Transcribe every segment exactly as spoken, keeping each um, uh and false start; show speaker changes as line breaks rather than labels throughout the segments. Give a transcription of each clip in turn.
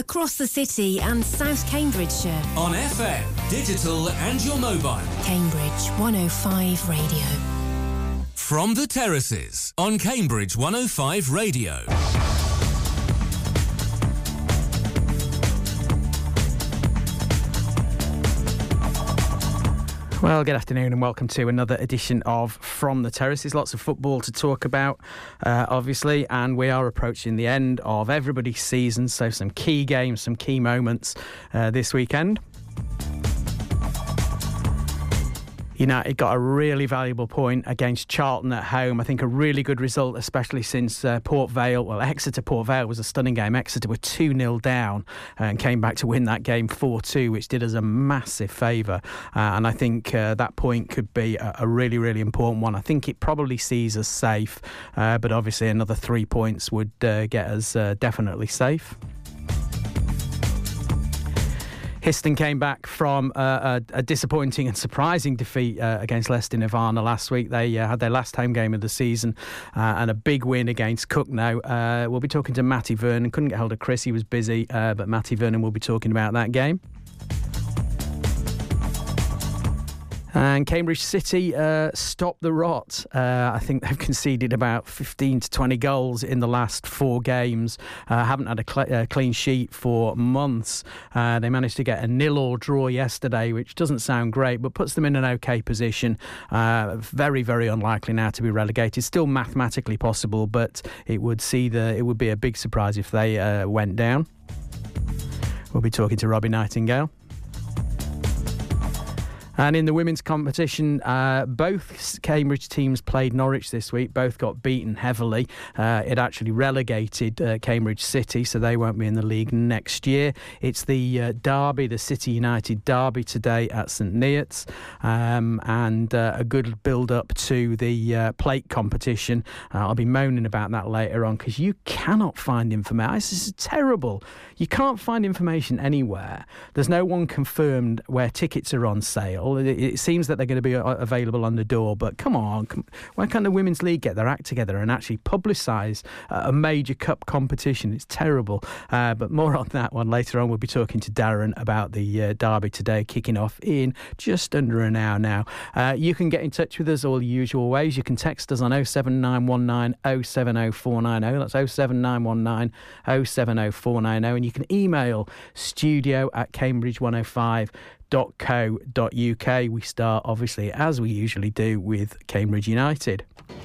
Across the city and South Cambridgeshire.
On F M, digital and your mobile.
Cambridge one oh five Radio.
From the Terraces on Cambridge one oh five Radio.
Well, good afternoon and welcome to another edition of From the Terraces. Lots of football to talk about, uh, obviously, and we are approaching the end of everybody's season, so some key games, some key moments uh, this weekend. United got a really valuable point against Charlton at home. I think a really good result, especially since uh, Port Vale, well, Exeter Port Vale was a stunning game. Exeter were two nil down and came back to win that game four two, which did us a massive favour. Uh, and I think uh, that point could be a, a really, really important one. I think it probably sees us safe, uh, but obviously another three points would uh, get us uh, definitely safe. Histon came back from uh, a, a disappointing and surprising defeat uh, against Leicester Nirvana last week. They uh, had their last home game of the season uh, and a big win against Cook now. Uh, we'll be talking to Matty Vernon. Couldn't get hold of Chris, he was busy, uh, but Matty Vernon will be talking about that game. And Cambridge City uh, stopped the rot. Uh, I think they've conceded about fifteen to twenty goals in the last four games. Uh, haven't had a cl- uh, clean sheet for months. Uh, they managed to get a nil-all draw yesterday, which doesn't sound great, but puts them in an okay position. Uh, very, very unlikely now to be relegated. Still mathematically possible, but it would see the it would be a big surprise if they uh, went down. We'll be talking to Robbie Nightingale. And in the women's competition, uh, both Cambridge teams played Norwich this week. Both got beaten heavily. Uh, it actually relegated uh, Cambridge City, so they won't be in the league next year. It's the uh, derby, the City United derby today at St Neots, um, and uh, a good build-up to the uh, plate competition. Uh, I'll be moaning about that later on because you cannot find information. This is terrible. You can't find information anywhere. There's no one confirmed where tickets are on sale. It seems that they're going to be available on the door, but come on, come, why can't the Women's League get their act together and actually publicise a major cup competition? It's terrible. Uh, but more on that one later on. We'll be talking to Darren about the uh, derby today, kicking off in just under an hour now. Uh, you can get in touch with us all the usual ways. You can text us on oh seven nine one nine oh seven oh four nine oh. That's oh seven nine one nine oh seven oh four nine oh. And you can email studio at cambridge one oh five dot co dot uk. We start, obviously, as we usually do, with Cambridge United.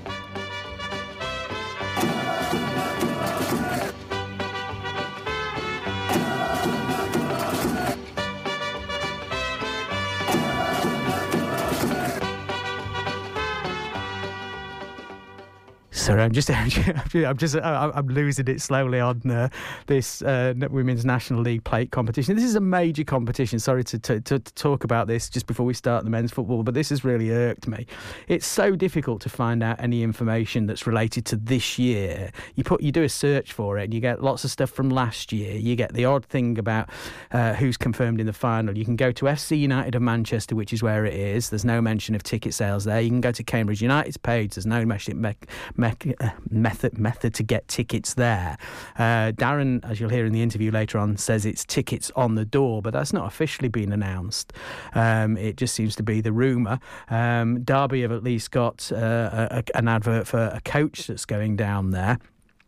Sorry, I'm just, I'm just, I'm losing it slowly on uh, this uh, Women's National League plate competition. This is a major competition. Sorry to, to, to talk about this just before we start the men's football, but this has really irked me. It's so difficult to find out any information that's related to this year. You put, you do a search for it, and you get lots of stuff from last year. You get the odd thing about uh, who's confirmed in the final. You can go to F C United of Manchester, which is where it is. There's no mention of ticket sales there. You can go to Cambridge United's page. There's no mention. Me- me- method method to get tickets there. Uh, Darren, as you'll hear in the interview later on, says it's tickets on the door, but that's not officially been announced. Um, it just seems to be the rumour. Um, Derby have at least got uh, a, an advert for a coach that's going down there.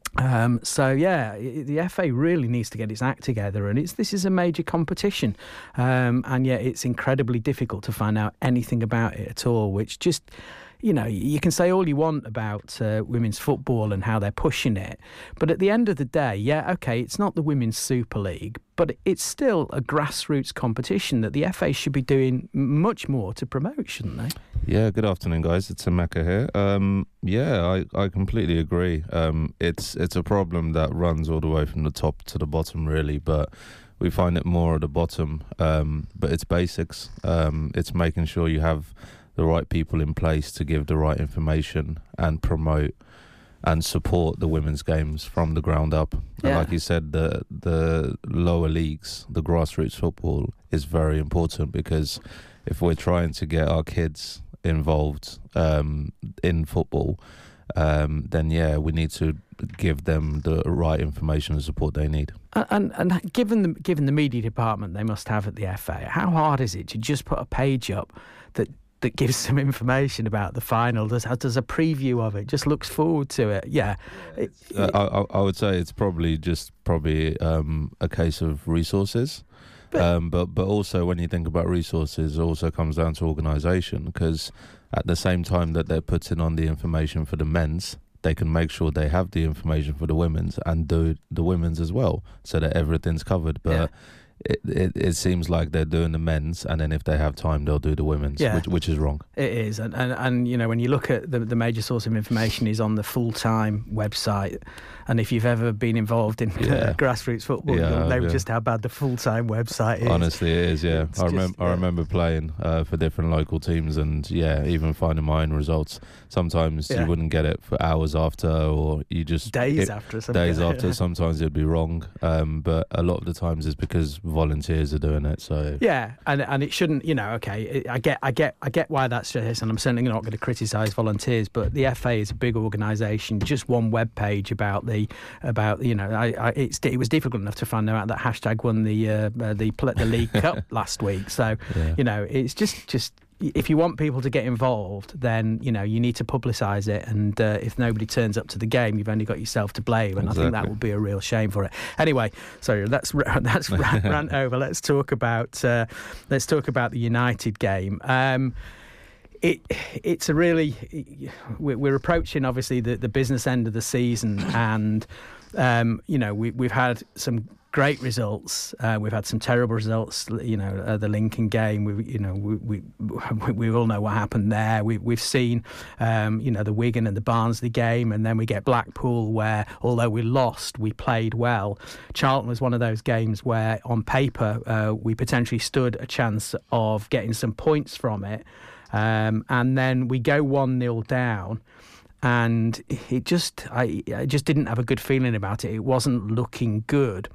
Um, so yeah, the F A really needs to get its act together, and it's this is a major competition, um, and yet it's incredibly difficult to find out anything about it at all, which just, you know, you can say all you want about uh, women's football and how they're pushing it, but at the end of the day, yeah, okay, it's not the Women's Super League, but it's still a grassroots competition that the F A should be doing much more to promote, shouldn't they?
Yeah, good afternoon, guys. It's Emeka here. Um, yeah, I, I completely agree. Um, it's it's a problem that runs all the way from the top to the bottom, really, but we find it more at the bottom. Um, but it's basics. Um, it's making sure you have the right people in place to give the right information and promote and support the women's games from the ground up. Yeah. And like you said, the the lower leagues, the grassroots football is very important, because if we're trying to get our kids involved um, in football, um, then yeah, we need to give them the right information and support they need.
And and given the given the media department they must have at the F A, how hard is it to just put a page up that that gives some information about the final, does does a preview of it, just looks forward to it? Yeah, it,
uh, I, I would say it's probably just probably um, a case of resources. But, um, but but also when you think about resources, it also comes down to organisation, because at the same time that they're putting on the information for the men's, they can make sure they have the information for the women's and do the women's as well, so that everything's covered. But yeah. It, it it seems like they're doing the men's, and then if they have time, they'll do the women's, yeah. which, which is wrong.
It is, and, and and you know, when you look at the the major source of information is on the full-time website, and if you've ever been involved in yeah. uh, grassroots football, yeah, you'll know yeah. just how bad the full-time website is.
Honestly, it is. Yeah,
it's
I remember.
Yeah.
I remember playing uh, for different local teams, and yeah, even finding my own results. Sometimes yeah. you wouldn't get it for hours after, or you just
days
it,
after.
Days
yeah.
after. Sometimes it'd be wrong, um, but a lot of the times it's because volunteers are doing it. So
yeah, and and it shouldn't. You know, okay, it, I get, I get, I get why that's this, and I'm certainly not going to criticise volunteers, but the F A is a big organisation. Just one web page about the about you know, I, I it's it was difficult enough to find out that Hashtag won the uh, uh, the the League Cup last week. So yeah. you know, it's just just. If you want people to get involved, then you know you need to publicise it, and uh, if nobody turns up to the game, you've only got yourself to blame, and exactly. I think that would be a real shame for it. Anyway, sorry, that's that's rant, rant over. Let's talk about uh, let's talk about the United game. Um, It it's a really we're approaching obviously the, the business end of the season, and um, you know we we've had some great results. Uh, we've had some terrible results. You know, uh, the Lincoln game. We, you know, we, we we all know what happened there. We we've seen, um, you know, the Wigan and the Barnsley game, and then we get Blackpool, where although we lost, we played well. Charlton was one of those games where, on paper, uh, we potentially stood a chance of getting some points from it, um, and then we go one nil down. And it just, I, I just didn't have a good feeling about it. It wasn't looking good.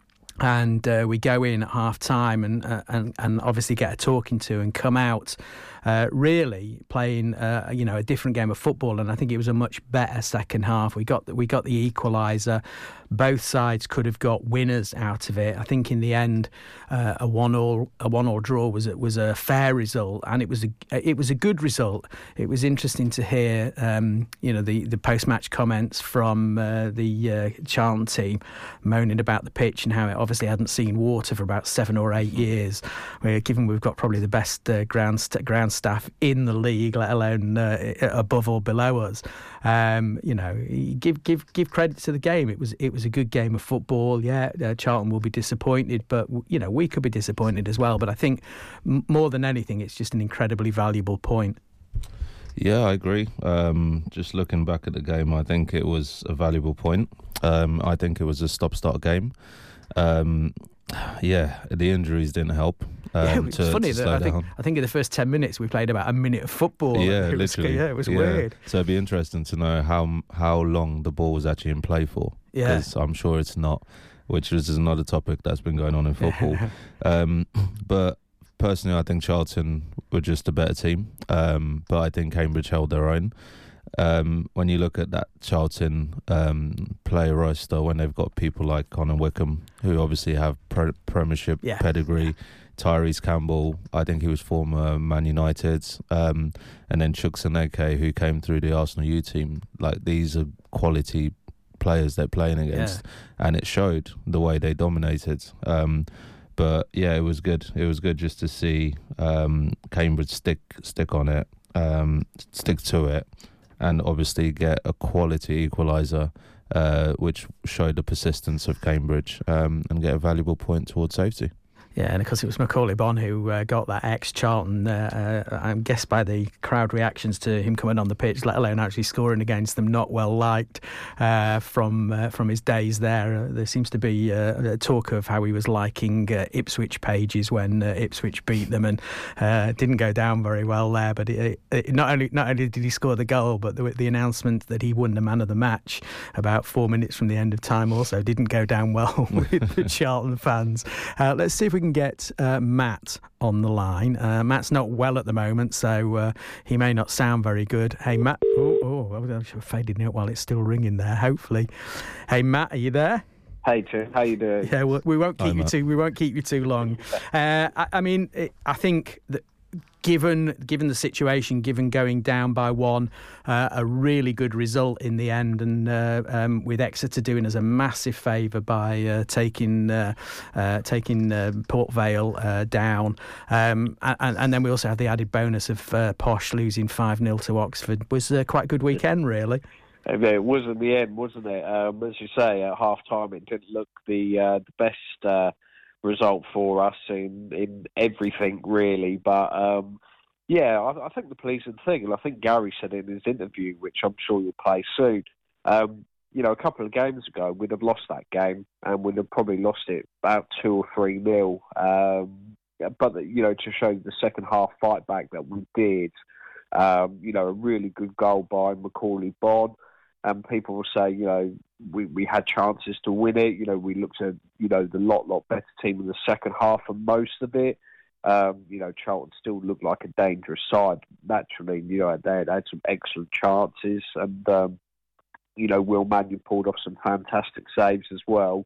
And uh, we go in at half time and, uh, and and obviously get a talking to and come out uh, really playing uh, you know a different game of football. And I think it was a much better second half. We got the, we got the equaliser. Both sides could have got winners out of it. I think in the end, uh, a one all a one all draw was was a fair result, and it was a it was a good result. It was interesting to hear um, you know the, the post match comments from uh, the uh, Charlton team moaning about the pitch and how it obviously hadn't seen water for about seven or eight years. Where, given we've got probably the best uh, ground st- ground staff in the league, let alone uh, above or below us. Um, you know, give give give credit to the game. It was it was a good game of football. Yeah, uh, Charlton will be disappointed, but you know we could be disappointed as well. But I think m- more than anything, it's just an incredibly valuable point.
Yeah, I agree. Um, just looking back at the game, I think it was a valuable point. Um, I think it was a stop-start game. Um, yeah, the injuries didn't help. Um,
yeah, it's
to,
funny
to
that I think, I think in the first ten minutes we played about a minute of football.
Yeah,
it
literally.
Was, yeah, it was
yeah.
weird.
So it'd be interesting to know how how long the ball was actually in play for.
Yeah,
because I'm sure it's not. Which is another topic that's been going on in football. um, but personally, I think Charlton were just a better team. Um, but I think Cambridge held their own. Um, when you look at that Charlton um, player roster, when they've got people like Connor Wickham, who obviously have pre- Premiership
yeah.
pedigree, Tyrese Campbell, I think he was former Man United, um, and then Chukwuemeka, who came through the Arsenal U team. Like, these are quality players they're playing against, yeah. and it showed the way they dominated. Um, but yeah, it was good. It was good just to see um, Cambridge stick stick on it, um, stick to it. And obviously get a quality equaliser, uh, which showed the persistence of Cambridge, um, and get a valuable point towards safety.
Yeah, and of course it was Macaulay Bonne who uh, got that ex-Charlton, uh, uh, I'm guessed by the crowd reactions to him coming on the pitch, let alone actually scoring against them, not well liked uh, from uh, from his days there. Uh, there seems to be uh, talk of how he was liking uh, Ipswich pages when uh, Ipswich beat them, and uh, didn't go down very well there. But it, it, not only not only did he score the goal, but the, the announcement that he won the man of the match about four minutes from the end of time also didn't go down well with the Charlton fans. Uh, let's see if we can get uh, Matt on the line. Uh, Matt's not well at the moment, so uh, he may not sound very good. Hey, Matt. Oh, oh I should have faded out while it's still ringing there, hopefully. Hey, Matt, are you there?
Hey, Tim. How you doing?
Yeah, well, we won't keep
Hi,
you
Matt.
too. We won't keep you too long. Uh, I, I mean, it, I think that given given the situation, given going down by one, uh, a really good result in the end, and uh, um, with Exeter doing us a massive favour by uh, taking uh, uh, taking uh, Port Vale uh, down, um, and, and then we also had the added bonus of uh, Posh losing five nil to Oxford. Was uh, quite a good weekend, really.
It was in the end, wasn't it? Um, as you say, at half time, it didn't look the uh, the best uh, result for us in, in everything, really. But um, yeah, I, I think the pleasing thing, and I think Gary said in his interview, which I'm sure you'll play soon, um, you know, a couple of games ago, we'd have lost that game, and we'd have probably lost it about two or three nil. Um, but, you know, to show the second half fight back that we did, um, you know, a really good goal by Macaulay Bonne. And people will say, you know, we, we had chances to win it. You know, we looked at, you know, the lot, lot better team in the second half for most of it. Um, you know, Charlton still looked like a dangerous side. Naturally, you know, they had, had some excellent chances. And, um, you know, Will Mannion pulled off some fantastic saves as well.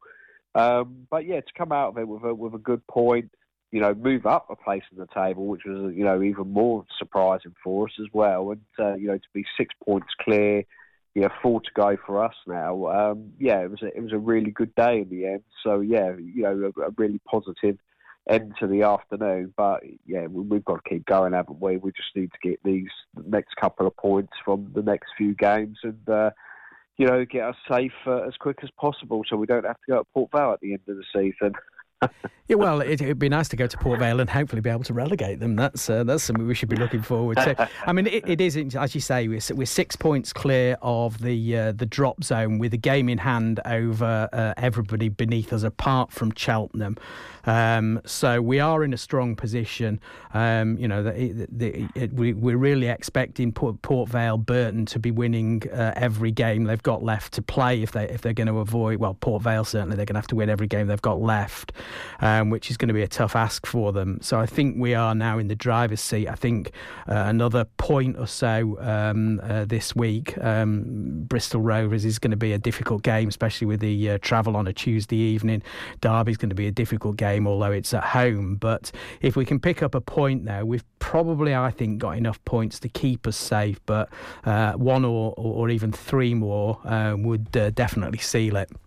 Um, but, yeah, to come out of it with a, with a good point, you know, move up a place in the table, which was, you know, even more surprising for us as well. And, uh, you know, to be six points clear, yeah, four to go for us now. Um, yeah, it was a, it was a really good day in the end. So yeah, you know, a, a really positive end to the afternoon. But yeah, we, we've got to keep going, haven't we? We just need to get these next couple of points from the next few games, and uh, you know, get us safe uh, as quick as possible, so we don't have to go to Port Vale at the end of the season.
Yeah, well, it, it'd be nice to go to Port Vale and hopefully be able to relegate them. That's uh, that's something we should be looking forward to. I mean, it, it is, as you say, we're, we're six points clear of the uh, the drop zone with a game in hand over uh, everybody beneath us, apart from Cheltenham. Um, so we are in a strong position. Um, you know, the, the, it, we, we're really expecting Port, Port Vale, Burton to be winning uh, every game they've got left to play if they if they're going to avoid. Well, Port Vale certainly they're going to have to win every game they've got left. Um, which is going to be a tough ask for them. So I think we are now in the driver's seat. I think uh, another point or so um, uh, this week, um, Bristol Rovers is going to be a difficult game, especially with the uh, travel on a Tuesday evening. Derby's going to be a difficult game, although it's at home. But if we can pick up a point now, we've probably, I think, got enough points to keep us safe. But uh, one or, or even three more uh, would uh, definitely seal it.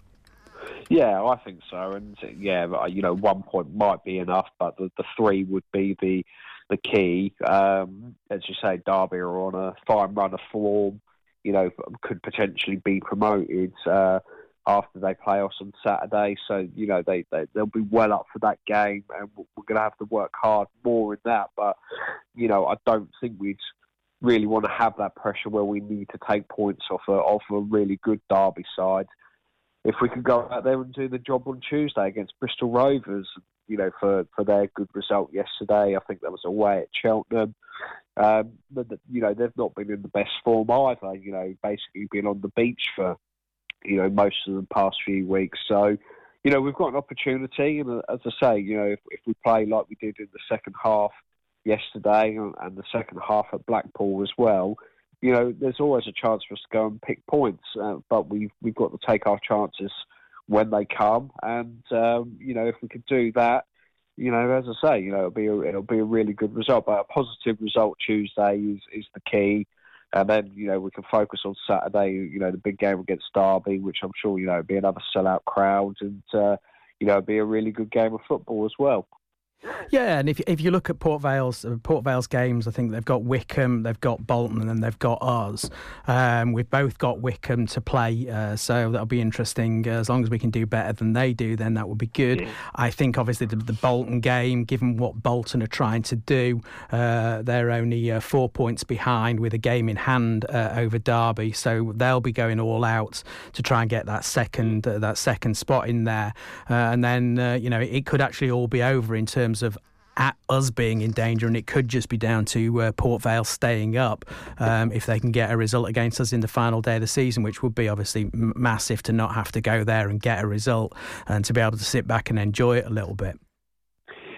Yeah, I think so. And yeah, you know, one point might be enough, but the, the three would be the the key. Um, as you say, Derby are on a fine run of form. You know, could potentially be promoted uh, after they play us on Saturday. So you know, they, they they'll be well up for that game, and we're going to have to work hard more in that. But you know, I don't think we'd really want to have that pressure where we need to take points off a off a really good Derby side. If we could go out there and do the job on Tuesday against Bristol Rovers, you know, for, for their good result yesterday, I think that was away at Cheltenham. Um, but, you know, they've not been in the best form either, you know, basically been on the beach for, you know, most of the past few weeks. So, you know, we've got an opportunity. And as I say, you know, if, if we play like we did in the second half yesterday and the second half at Blackpool as well, you know, there's always a chance for us to go and pick points, uh, but we've we've got to take our chances when they come. And um, you know, if we could do that, you know, as I say, you know, it'll be a, it'll be a really good result. But a positive result Tuesday is is the key, and then you know we can focus on Saturday. You know, the big game against Derby, which I'm sure you know will be another sellout crowd, and uh, you know, it'll be a really good game of football as well.
Yeah, and if if you look at Port Vale's uh, Port Vale's games, I think they've got Wycombe, they've got Bolton, and then they've got us. Um, we've both got Wycombe to play, uh, so that'll be interesting. Uh, as long as we can do better than they do, then that will be good. Yeah. I think obviously the, the Bolton game, given what Bolton are trying to do, uh, they're only uh, four points behind with a game in hand uh, over Derby, so they'll be going all out to try and get that second uh, that second spot in there, uh, and then uh, you know it could actually all be over in terms of at us being in danger, and it could just be down to uh, Port Vale staying up um, if they can get a result against us in the final day of the season, which would be obviously m- massive to not have to go there and get a result and to be able to sit back and enjoy it a little bit.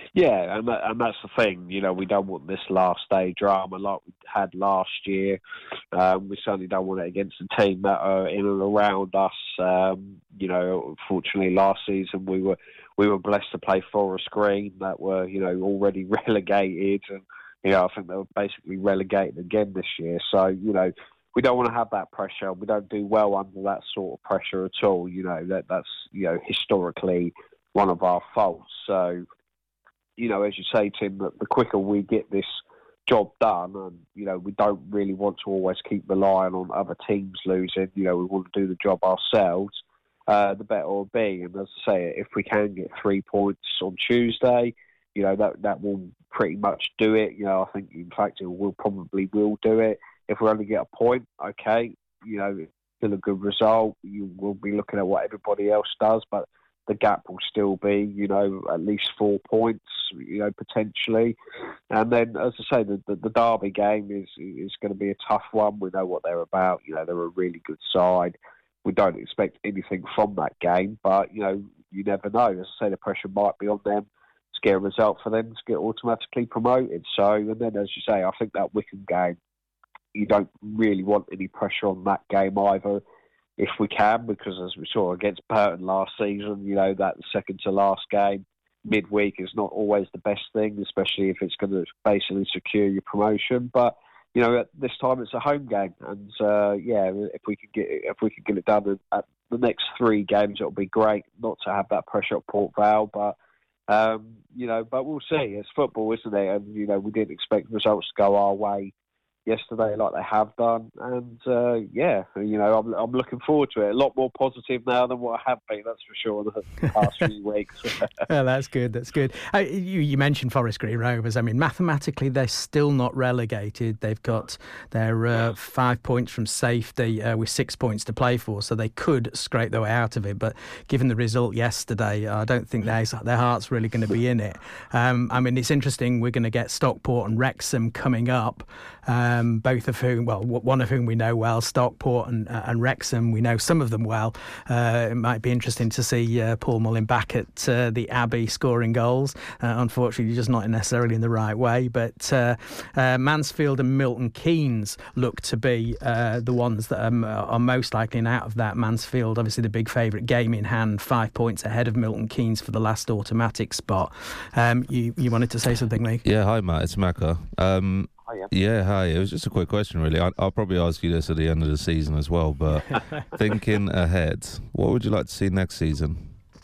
Yeah, and that, and that's the thing. You know, we don't want this last day drama like we had last year. Um, we certainly don't want it against a team that are in and around us. Um, you know, fortunately, last season we were we were blessed to play Forest Green, that were you know already relegated, and you know I think they were basically relegated again this year. So you know. We don't want to have that pressure. We don't do well under that sort of pressure at all. You know that that's you know historically one of our faults. So, you know, as you say, Tim, that the quicker we get this job done, and you know, we don't really want to always keep relying on other teams losing. You know, we want to do the job ourselves. Uh, the better it'll be. And as I say, if we can get three points on Tuesday, you know that that will pretty much do it. You know, I think in fact it will probably will do it. If we only get a point, okay, you know, still a good result. You will be looking at what everybody else does, but the gap will still be, you know, at least four points, you know, potentially. And then, as I say, the, the, the Derby game is is going to be a tough one. We know what they're about. You know, they're a really good side. We don't expect anything from that game, but, you know, you never know. As I say, the pressure might be on them to get a result for them to get automatically promoted. So, and then, as you say, I think that Wycombe game, you don't really want any pressure on that game either, if we can, because as we saw against Burton last season, you know, that second to last game, midweek is not always the best thing, especially if it's going to basically secure your promotion. But, you know, at this time it's a home game. And, uh, yeah, if we could get if we could get it done at the next three games, it'll be great not to have that pressure at Port Vale. But, um, you know, but we'll see. It's football, isn't it? And, you know, we didn't expect results to go our way yesterday like they have done, and uh, yeah, you know, I'm, I'm looking forward to it. A lot more positive now than what I have been, that's for sure, the past few weeks.
Oh, that's good, that's good. Uh, you, you mentioned Forest Green Rovers. I mean, mathematically, they're still not relegated. They've got their uh, five points from safety uh, with six points to play for, so they could scrape their way out of it. But given the result yesterday, I don't think their, their heart's really going to be in it. Um, I mean, it's interesting, we're going to get Stockport and Wrexham coming up. Um, both of whom, well, one of whom we know well, Stockport and, uh, and Wrexham, we know some of them well. Uh, it might be interesting to see uh, Paul Mullin back at uh, the Abbey scoring goals. Uh, unfortunately, just not necessarily in the right way. But uh, uh, Mansfield and Milton Keynes look to be uh, the ones that are, are most likely. And out of that, Mansfield, obviously the big favourite, game in hand, five points ahead of Milton Keynes for the last automatic spot. Um, you, you wanted to say something, Lee?
Yeah, hi, Matt. It's Macca. Um,
Yeah.
yeah, hi. It was just a quick question, really. I, I'll probably ask you this at the end of the season as well, but thinking ahead, what would you like to see next season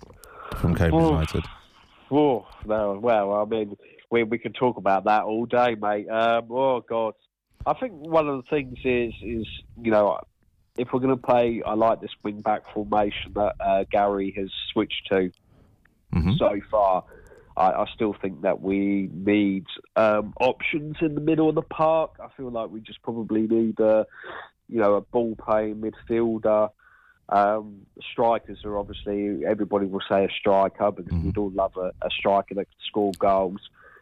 from Cambridge
oh.
United?
Oh, no, well, I mean, we we could talk about that all day, mate. Um, oh, God. I think one of the things is, is you know, if we're going to play, I like this wing-back formation that uh, Gary has switched to mm-hmm. so far. I, I still think that we need um, options in the middle of the park. I feel like we just probably need a, you know, a ball-playing midfielder. Um, strikers are obviously, everybody will say a striker because mm-hmm. we'd all love a, a striker that can score goals.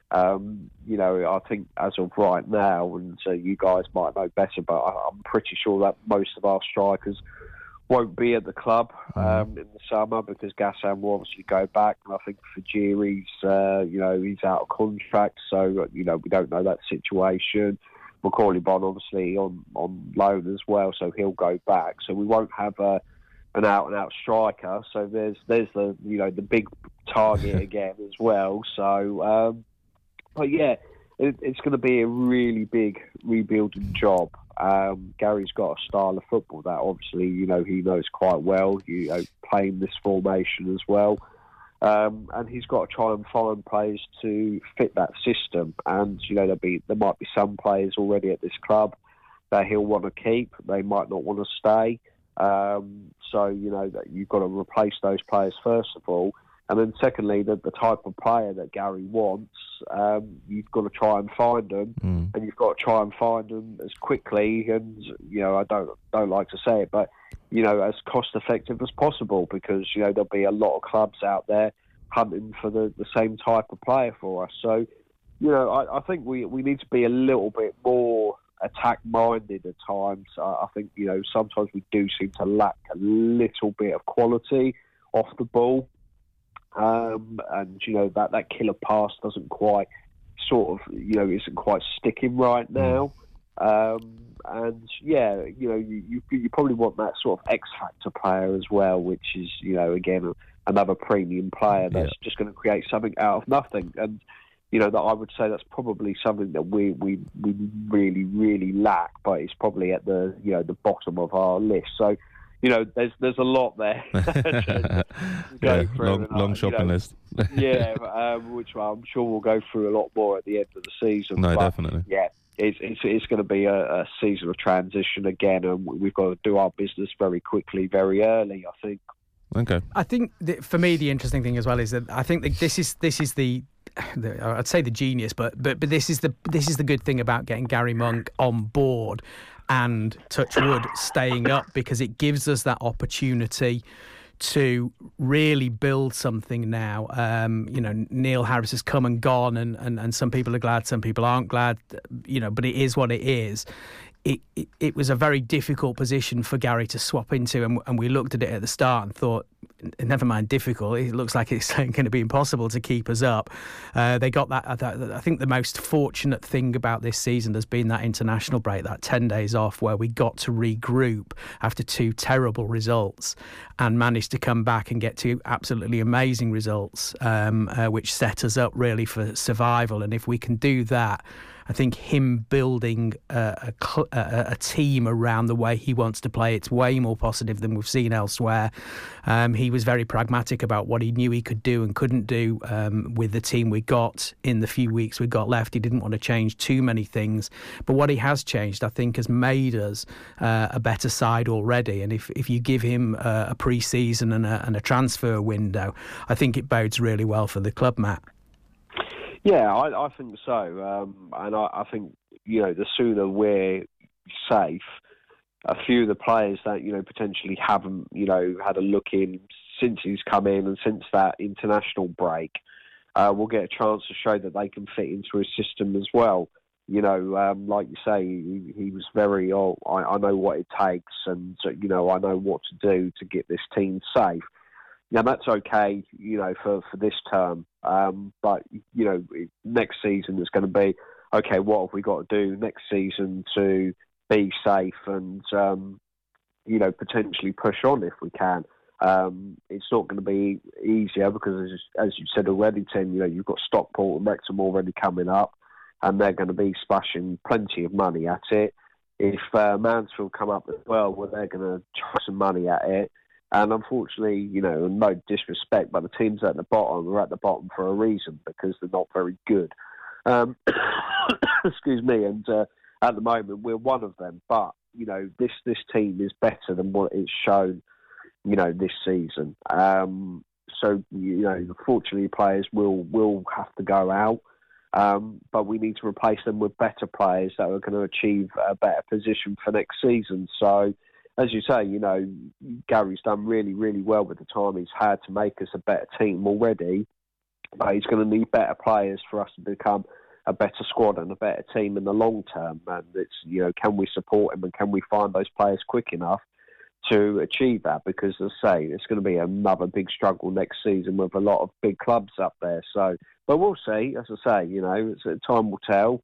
Um, you know, I think as of right now, and so you guys might know better, but I, I'm pretty sure that most of our strikers won't be at the club um, in the summer because Gassan will obviously go back. And I think Fajiri's, uh, you know, he's out of contract, so, you know, we don't know that situation. Macaulay Bonne obviously on, on loan as well, so he'll go back. So we won't have a, an out-and-out striker. So there's, there's the, you know, the big target again as well. So, um, but yeah, it, it's going to be a really big rebuilding job. Um, Gary's got a style of football that obviously, you know, he knows quite well, you know, playing this formation as well. Um, and he's got to try and find players to fit that system. And, you know, there'll be, there might be some players already at this club that he'll want to keep. They might not want to stay. Um, so, you know, that you've got to replace those players first of all. And then secondly, the, the type of player that Gary wants, um, you've got to try and find them, mm. and you've got to try and find them as quickly and, you know, I don't don't like to say it, but, you know, as cost-effective as possible because, you know, there'll be a lot of clubs out there hunting for the, the same type of player for us. So, you know, I, I think we, we need to be a little bit more attack-minded at times. I, I think, you know, sometimes we do seem to lack a little bit of quality off the ball. um, and you know that that killer pass doesn't quite sort of you know isn't quite sticking right now. Um, and yeah, you know you, you you probably want that sort of X factor player as well, which is you know again another premium player that's yeah. just going to create something out of nothing. And you know that I would say that's probably something that we we we really really lack, but it's probably at the you know the bottom of our list. So. You know, there's there's a lot there. to go
yeah,
through
long,
and,
long
uh,
shopping
you know,
list.
yeah, um, which I'm sure we'll go through a lot more at the end of the season.
No,
but,
definitely.
Yeah, it's it's, it's going to be a, a season of transition again, and we've got to do our business very quickly, very early, I think.
Okay.
I think that for me the interesting thing as well is that I think that this is this is the. I'd say the genius, but but but this is the this is the good thing about getting Gary Monk on board and touch wood staying up, because it gives us that opportunity to really build something now. Um, you know, Neil Harris has come and gone, and, and, and some people are glad, some people aren't glad. You know, but it is what it is. It, it it was a very difficult position for Gary to swap into, and, and we looked at it at the start and thought, never mind difficult, it looks like it's going to be impossible to keep us up. Uh, they got that, that. I think the most fortunate thing about this season has been that international break, that ten days off where we got to regroup after two terrible results and managed to come back and get two absolutely amazing results, um, uh, which set us up really for survival. And if we can do that, I think him building a, a, a team around the way he wants to play, it's way more positive than we've seen elsewhere. Um, he was very pragmatic about what he knew he could do and couldn't do um, with the team we got in the few weeks we got left. He didn't want to change too many things. But what he has changed, I think, has made us uh, a better side already. And if, if you give him uh, a pre-season and a, and a transfer window, I think it bodes really well for the club, Matt.
Yeah, I, I think so, um, and I, I think you know the sooner we're safe, a few of the players that you know potentially haven't you know had a look in since he's come in and since that international break, uh, will get a chance to show that they can fit into his system as well. You know, um, like you say, he, he was very, oh, I, I know what it takes, and you know, I know what to do to get this team safe. Now, that's okay, you know, for, for this term. Um, but, you know, next season is going to be, okay, what have we got to do next season to be safe and, um, you know, potentially push on if we can. Um, it's not going to be easier because, as, as you said already, Tim, you know, you've got Stockport and Wrexham already coming up, and they're going to be splashing plenty of money at it. If uh, Mansfield come up as well, well, they're going to chuck some money at it. And unfortunately, you know, no disrespect, but the teams at the bottom are at the bottom for a reason because they're not very good. Um, excuse me. And uh, at the moment, we're one of them. But, you know, this, this team is better than what it's shown, you know, this season. Um, so, you know, unfortunately, players will, will have to go out. Um, but we need to replace them with better players that are going to achieve a better position for next season. So, as you say, you know, Gary's done really, really well with the time he's had to make us a better team already. But he's going to need better players for us to become a better squad and a better team in the long term. And it's, you know, can we support him and can we find those players quick enough to achieve that? Because, as I say, it's going to be another big struggle next season with a lot of big clubs up there. So, but we'll see. As I say, you know, it's, time will tell.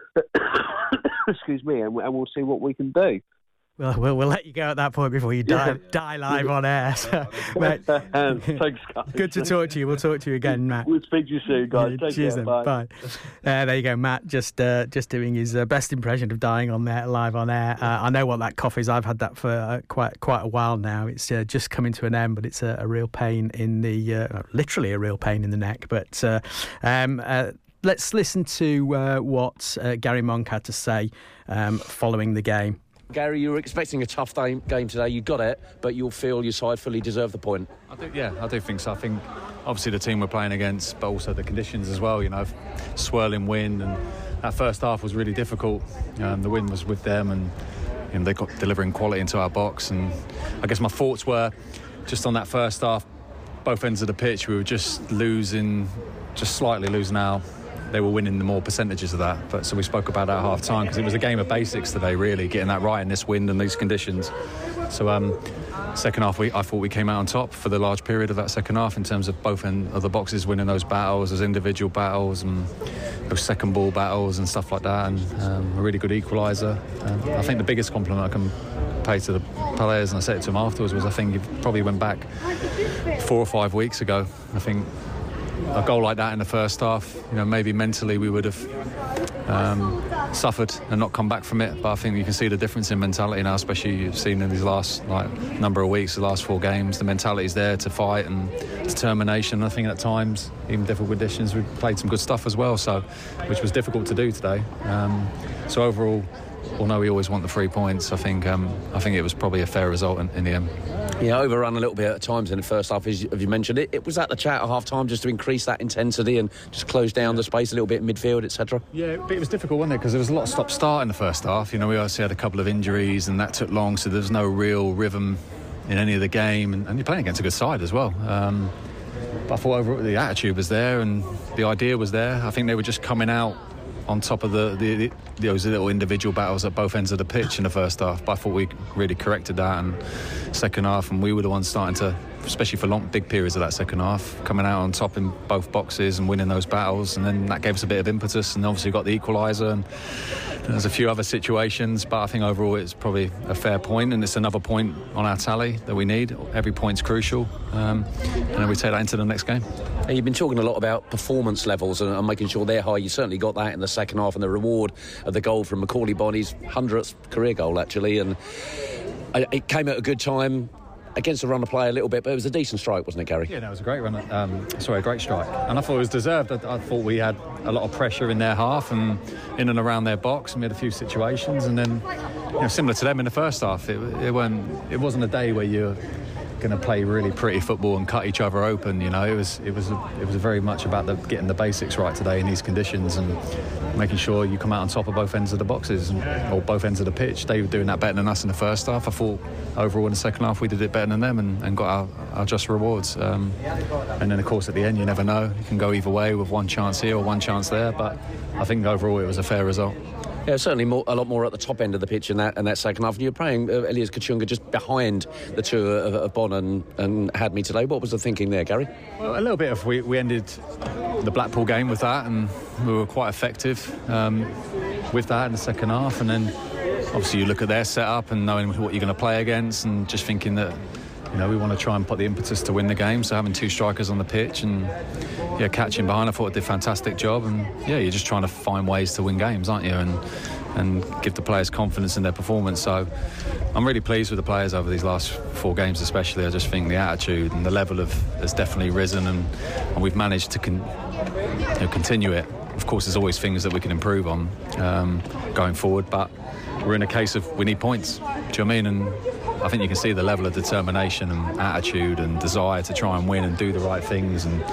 Excuse me, and, and we'll see what we can do.
Well, we'll we'll let you go at that point before you die yeah. die live on air. So, mate,
thanks, guys.
Good to talk to you. We'll talk to you again, Matt.
We'll speak to you soon, guys. Take
Cheers,
care.
Then.
Bye.
Bye. Uh, there you go, Matt. Just uh, just doing his uh, best impression of dying on there, live on air. Uh, I know what that cough is. I've had that for uh, quite quite a while now. It's uh, just coming to an end, but it's a, a real pain in the, uh, literally a real pain in the neck. But uh, um, uh, let's listen to uh, what uh, Gary Monk had to say um, following the game.
Gary, you were expecting a tough game today. You got it, but you'll feel your side fully deserved the point.
I do, yeah, I do think so. I think obviously the team we're playing against, but also the conditions as well. You know, swirling wind, and that first half was really difficult. Um, the wind was with them, and you know, they got delivering quality into our box. And I guess my thoughts were just on that first half, both ends of the pitch, we were just losing, just slightly losing our they were winning the more percentages of that. But so we spoke about that at half time because it was a game of basics today, really, getting that right in this wind and these conditions. So um, second half, we, I thought we came out on top for the large period of that second half in terms of both end of the boxes, winning those battles as individual battles and those second ball battles and stuff like that, and um, a really good equaliser. Um, I think the biggest compliment I can pay to the players, and I said it to them afterwards, was I think it probably went back four or five weeks ago. I think a goal like that in the first half, you know, maybe mentally we would have um, suffered and not come back from it. But I think you can see the difference in mentality now, especially you've seen in these last like number of weeks, the last four games. The mentality's there to fight and determination. I think at times, even difficult conditions, we played some good stuff as well. So, which was difficult to do today. Um, so overall, although we always want the three points, I think um, I think it was probably a fair result in, in the end.
Yeah, overrun a little bit at times in the first half, as you, as you mentioned. It, it was at the chat at half time just to increase that intensity and just close down the space a little bit in midfield, et cetera. Yeah,
but it was difficult, wasn't it? Because there was a lot of stop-start in the first half. You know, we obviously had a couple of injuries and that took long, so there was no real rhythm in any of the game. And, and you're playing against a good side as well. Um, but I thought overall the attitude was there and the idea was there. I think they were just coming out on top of the, the, the those little individual battles at both ends of the pitch in the first half. But I thought we really corrected that and second half, and we were the ones starting to, especially for long, big periods of that second half, coming out on top in both boxes and winning those battles, and then that gave us a bit of impetus, and obviously got the equaliser, and there's a few other situations, but I think overall it's probably a fair point, and it's another point on our tally that we need. Every point's crucial, um, and then we take that into the next game.
And you've been talking a lot about performance levels and, and making sure they're high. You certainly got that in the second half, and the reward of the goal from Macaulay Bonne's hundredth career goal, actually, and it came at a good time against the run of play a little bit, but it was a decent strike, wasn't it, Gary?
Yeah, no, it was a great run. Um, sorry, a great strike, and I thought it was deserved. I, I thought we had a lot of pressure in their half and in and around their box, and we had a few situations, and then, you know, similar to them in the first half, it, it weren't. It wasn't a day where you're going to play really pretty football and cut each other open. You know, it was it was a, it was very much about the, getting the basics right today in these conditions and making sure you come out on top of both ends of the boxes and, or both ends of the pitch. They were doing that better than us in the first half. I thought overall in the second half we did it better than them and, and got our, our just rewards. Um, and then of course at the end you never know. You can go either way with one chance here or one chance there. But I think overall it was a fair result.
Yeah, certainly more, a lot more at the top end of the pitch in that in that second half. And you were playing uh, Elias Kachunga just behind the two of, of Bonne and, and Hadmi today. What was the thinking there, Gary?
Well, a little bit of we, we ended the Blackpool game with that, and we were quite effective um, with that in the second half. And then obviously you look at their setup and knowing what you're going to play against, and just thinking that, you know, we want to try and put the impetus to win the game. So having two strikers on the pitch and yeah, catching behind, I thought it did a fantastic job. And yeah, you're just trying to find ways to win games, aren't you? And and give the players confidence in their performance. So I'm really pleased with the players over these last four games, especially. I just think the attitude and the level of has definitely risen, and, and we've managed to con, you know, continue it. Of course, there's always things that we can improve on um, going forward, but we're in a case of we need points. Do you know what I mean? And I think you can see the level of determination and attitude and desire to try and win and do the right things. And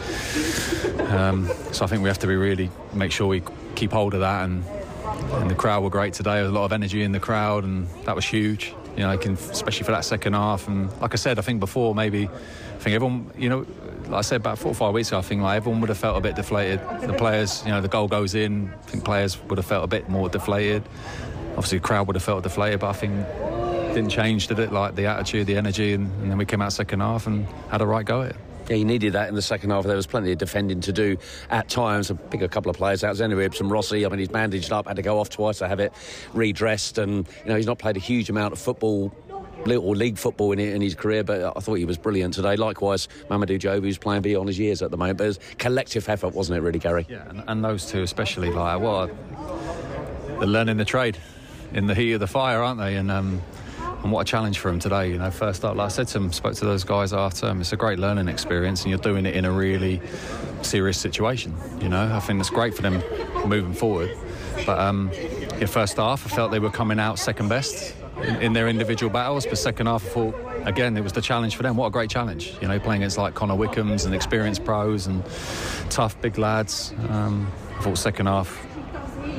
um, so I think we have to be really make sure we keep hold of that. And, and the crowd were great today. There was a lot of energy in the crowd, and that was huge. You know, can, especially for that second half. And like I said, I think before maybe, I think everyone, you know, like I said about four or five weeks ago, I think like everyone would have felt a bit deflated. The players, you know, the goal goes in. I think players would have felt a bit more deflated. Obviously, the crowd would have felt deflated, but I think it didn't change, did it? Like the attitude, the energy, and, and then we came out second half and had a right go at it.
Yeah, you needed that in the second half. There was plenty of defending to do at times. I pick a couple of players out. Anyway, some Rossi. I mean, he's bandaged up, had to go off twice to have it redressed, and you know he's not played a huge amount of football or league football in, in his career, but I thought he was brilliant today. Likewise, Mamadou Diop, who's playing beyond his years at the moment. But it was collective effort, wasn't it, really, Gary?
Yeah, and, and those two especially, like, well, they're learning the trade in the heat of the fire, aren't they? And um, and what a challenge for them today. You know, first up, like I said to them, spoke to those guys after, um, it's a great learning experience, and you're doing it in a really serious situation. You know, I think it's great for them moving forward. But um, yeah, first half, I felt they were coming out second best in, in their individual battles. But second half, I thought, again, it was the challenge for them. What a great challenge. You know, playing against like Connor Wickham's and experienced pros and tough big lads. Um, I thought second half,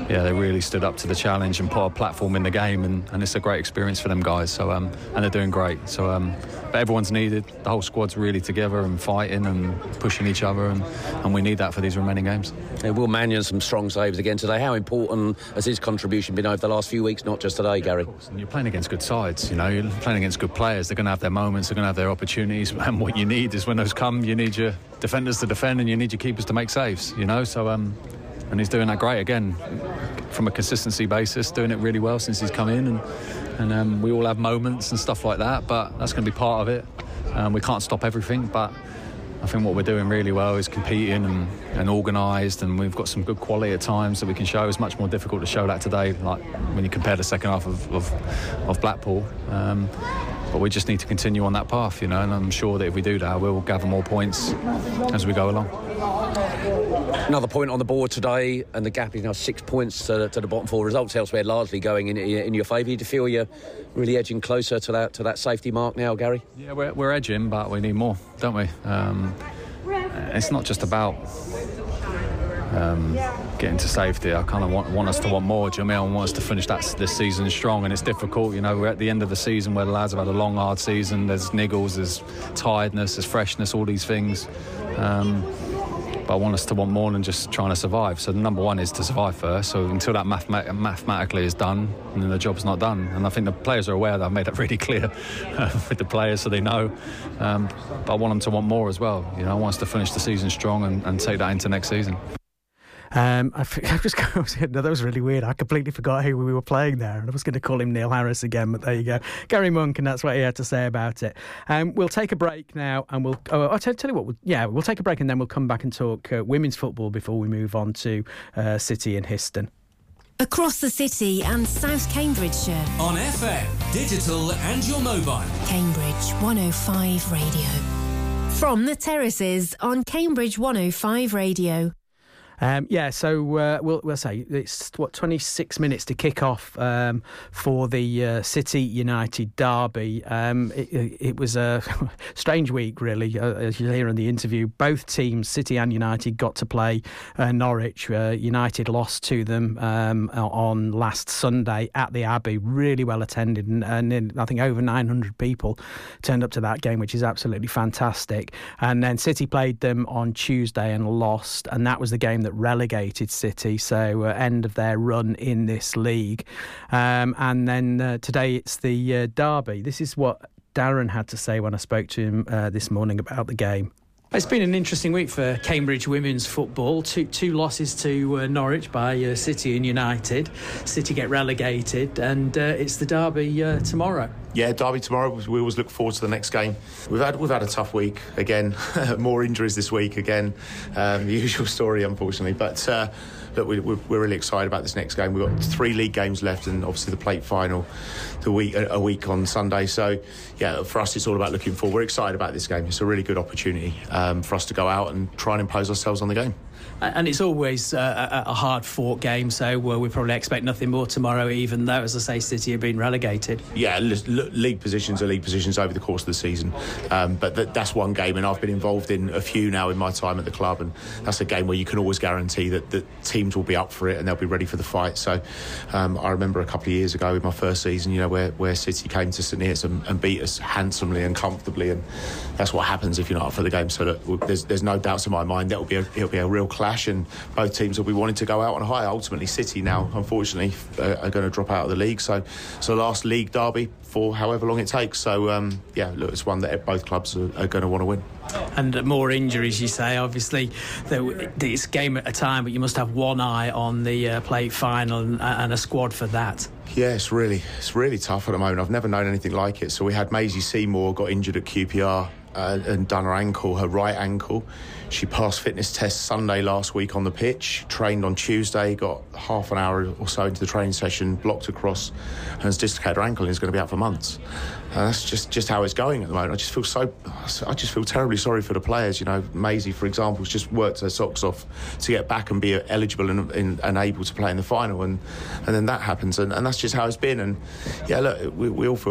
yeah, they really stood up to the challenge and put a platform in the game, and, and it's a great experience for them guys. So um, and they're doing great. So um, but everyone's needed. The whole squad's really together and fighting and pushing each other, and, and we need that for these remaining games.
Yeah, Will Mannion, some strong saves again today. How important has his contribution been over the last few weeks, not just today, Gary?
And you're playing against good sides, you know, you're playing against good players. They're going to have their moments, they're going to have their opportunities, and what you need is when those come, you need your defenders to defend and you need your keepers to make saves, you know. So um, and he's doing that great again from a consistency basis, doing it really well since he's come in, and and um, we all have moments and stuff like that, but that's going to be part of it. Um, we can't stop everything, but I think what we're doing really well is competing and, and organised, and we've got some good quality at times that we can show. It's much more difficult to show that today, like when you compare the second half of, of, of Blackpool. Um, but we just need to continue on that path, you know, and I'm sure that if we do that, we'll gather more points as we go along.
Another point on the board today, and the gap is now six points to, to the bottom four. Results elsewhere largely going in in your favour. Do you feel you're really edging closer to that to that safety mark now, Gary?
Yeah, we're, we're edging, but we need more, don't we? Um, it's not just about um, getting to safety. I kind of want, want us to want more. Do you know what I mean? I want us to finish that this season strong, and it's difficult. You know, we're at the end of the season where the lads have had a long, hard season. There's niggles, there's tiredness, there's freshness, all these things. Um, But I want us to want more than just trying to survive. So the number one is to survive first. So until that mathemat- mathematically is done, then the job's not done. And I think the players are aware that I've made that really clear uh, with the players, so they know. Um, but I want them to want more as well. You know, I want us to finish the season strong and, and take that into next season.
Um, I, I just no, that was really weird. I completely forgot who we were playing there, and I was going to call him Neil Harris again. But there you go, Gary Monk, and that's what he had to say about it. Um, we'll take a break now, and we'll. Oh, I'll tell, tell you what. We'll, yeah, we'll take a break, and then we'll come back and talk uh, women's football before we move on to uh, City and Histon.
Across the city and South Cambridgeshire.
On F M, digital and your mobile.
Cambridge one oh five Radio. From the terraces on Cambridge one oh five Radio.
Um, yeah, so uh, we'll we'll say it's what twenty-six minutes to kick off um, for the uh, City United derby. Um, it, it was a strange week, really, uh, as you hear in the interview. Both teams, City and United, got to play uh, Norwich. Uh, United lost to them um, on last Sunday at the Abbey. Really well attended, and, and I think over nine hundred people turned up to that game, which is absolutely fantastic. And then City played them on Tuesday and lost, and that was the game that relegated City, so uh, end of their run in this league. Um, and then uh, today it's the uh, derby. This is what Darren had to say when I spoke to him uh, this morning about the game.
It's been an interesting week for Cambridge women's football. Two two losses to uh, Norwich by uh, City and United. City get relegated, and uh, it's the derby uh, tomorrow.
Yeah, derby tomorrow. We always look forward to the next game. We've had we've had a tough week again. More injuries this week again. Um, the usual story, unfortunately. But uh, look, we, we're really excited about this next game. We've got three league games left, and obviously the plate final, the week a week on Sunday. So yeah, for us, it's all about looking forward. We're excited about this game. It's a really good opportunity um, for us to go out and try and impose ourselves on the game.
And it's always uh, a hard-fought game, so uh, we probably expect nothing more tomorrow, even though, as I say, City have been relegated.
Yeah, league positions are league positions over the course of the season. Um, but th- that's one game, and I've been involved in a few now in my time at the club, and that's a game where you can always guarantee that, that teams will be up for it and they'll be ready for the fight. So um, I remember a couple of years ago in my first season, you know, where, where City came to St Neots and, and beat us handsomely and comfortably, and that's what happens if you're not up for the game. So look, there's, there's no doubts in my mind that will be a, it'll be a real clash, and both teams will be wanting to go out on a high. Ultimately, City now, unfortunately, uh, are going to drop out of the league. So it's the last league derby for however long it takes. So, um, yeah, look, it's one that both clubs are, are going to want to win.
And more injuries, you say. Obviously, it's a game at a time, but you must have one eye on the uh, plate final and, and a squad for that.
Yeah, it's really, it's really tough at the moment. I've never known anything like it. So we had Maisie Seymour got injured at Q P R uh, and done her ankle, her right ankle. She passed fitness tests Sunday last week on the pitch, trained on Tuesday, got half an hour or so into the training session, blocked across, and has dislocated her ankle and is going to be out for months. And that's just, just how it's going at the moment. I just feel so, I just feel terribly sorry for the players. You know, Maisie, for example, has just worked her socks off to get back and be eligible and, and, and able to play in the final, and, and then that happens, and, and that's just how it's been. And yeah, look, we, we all feel a bit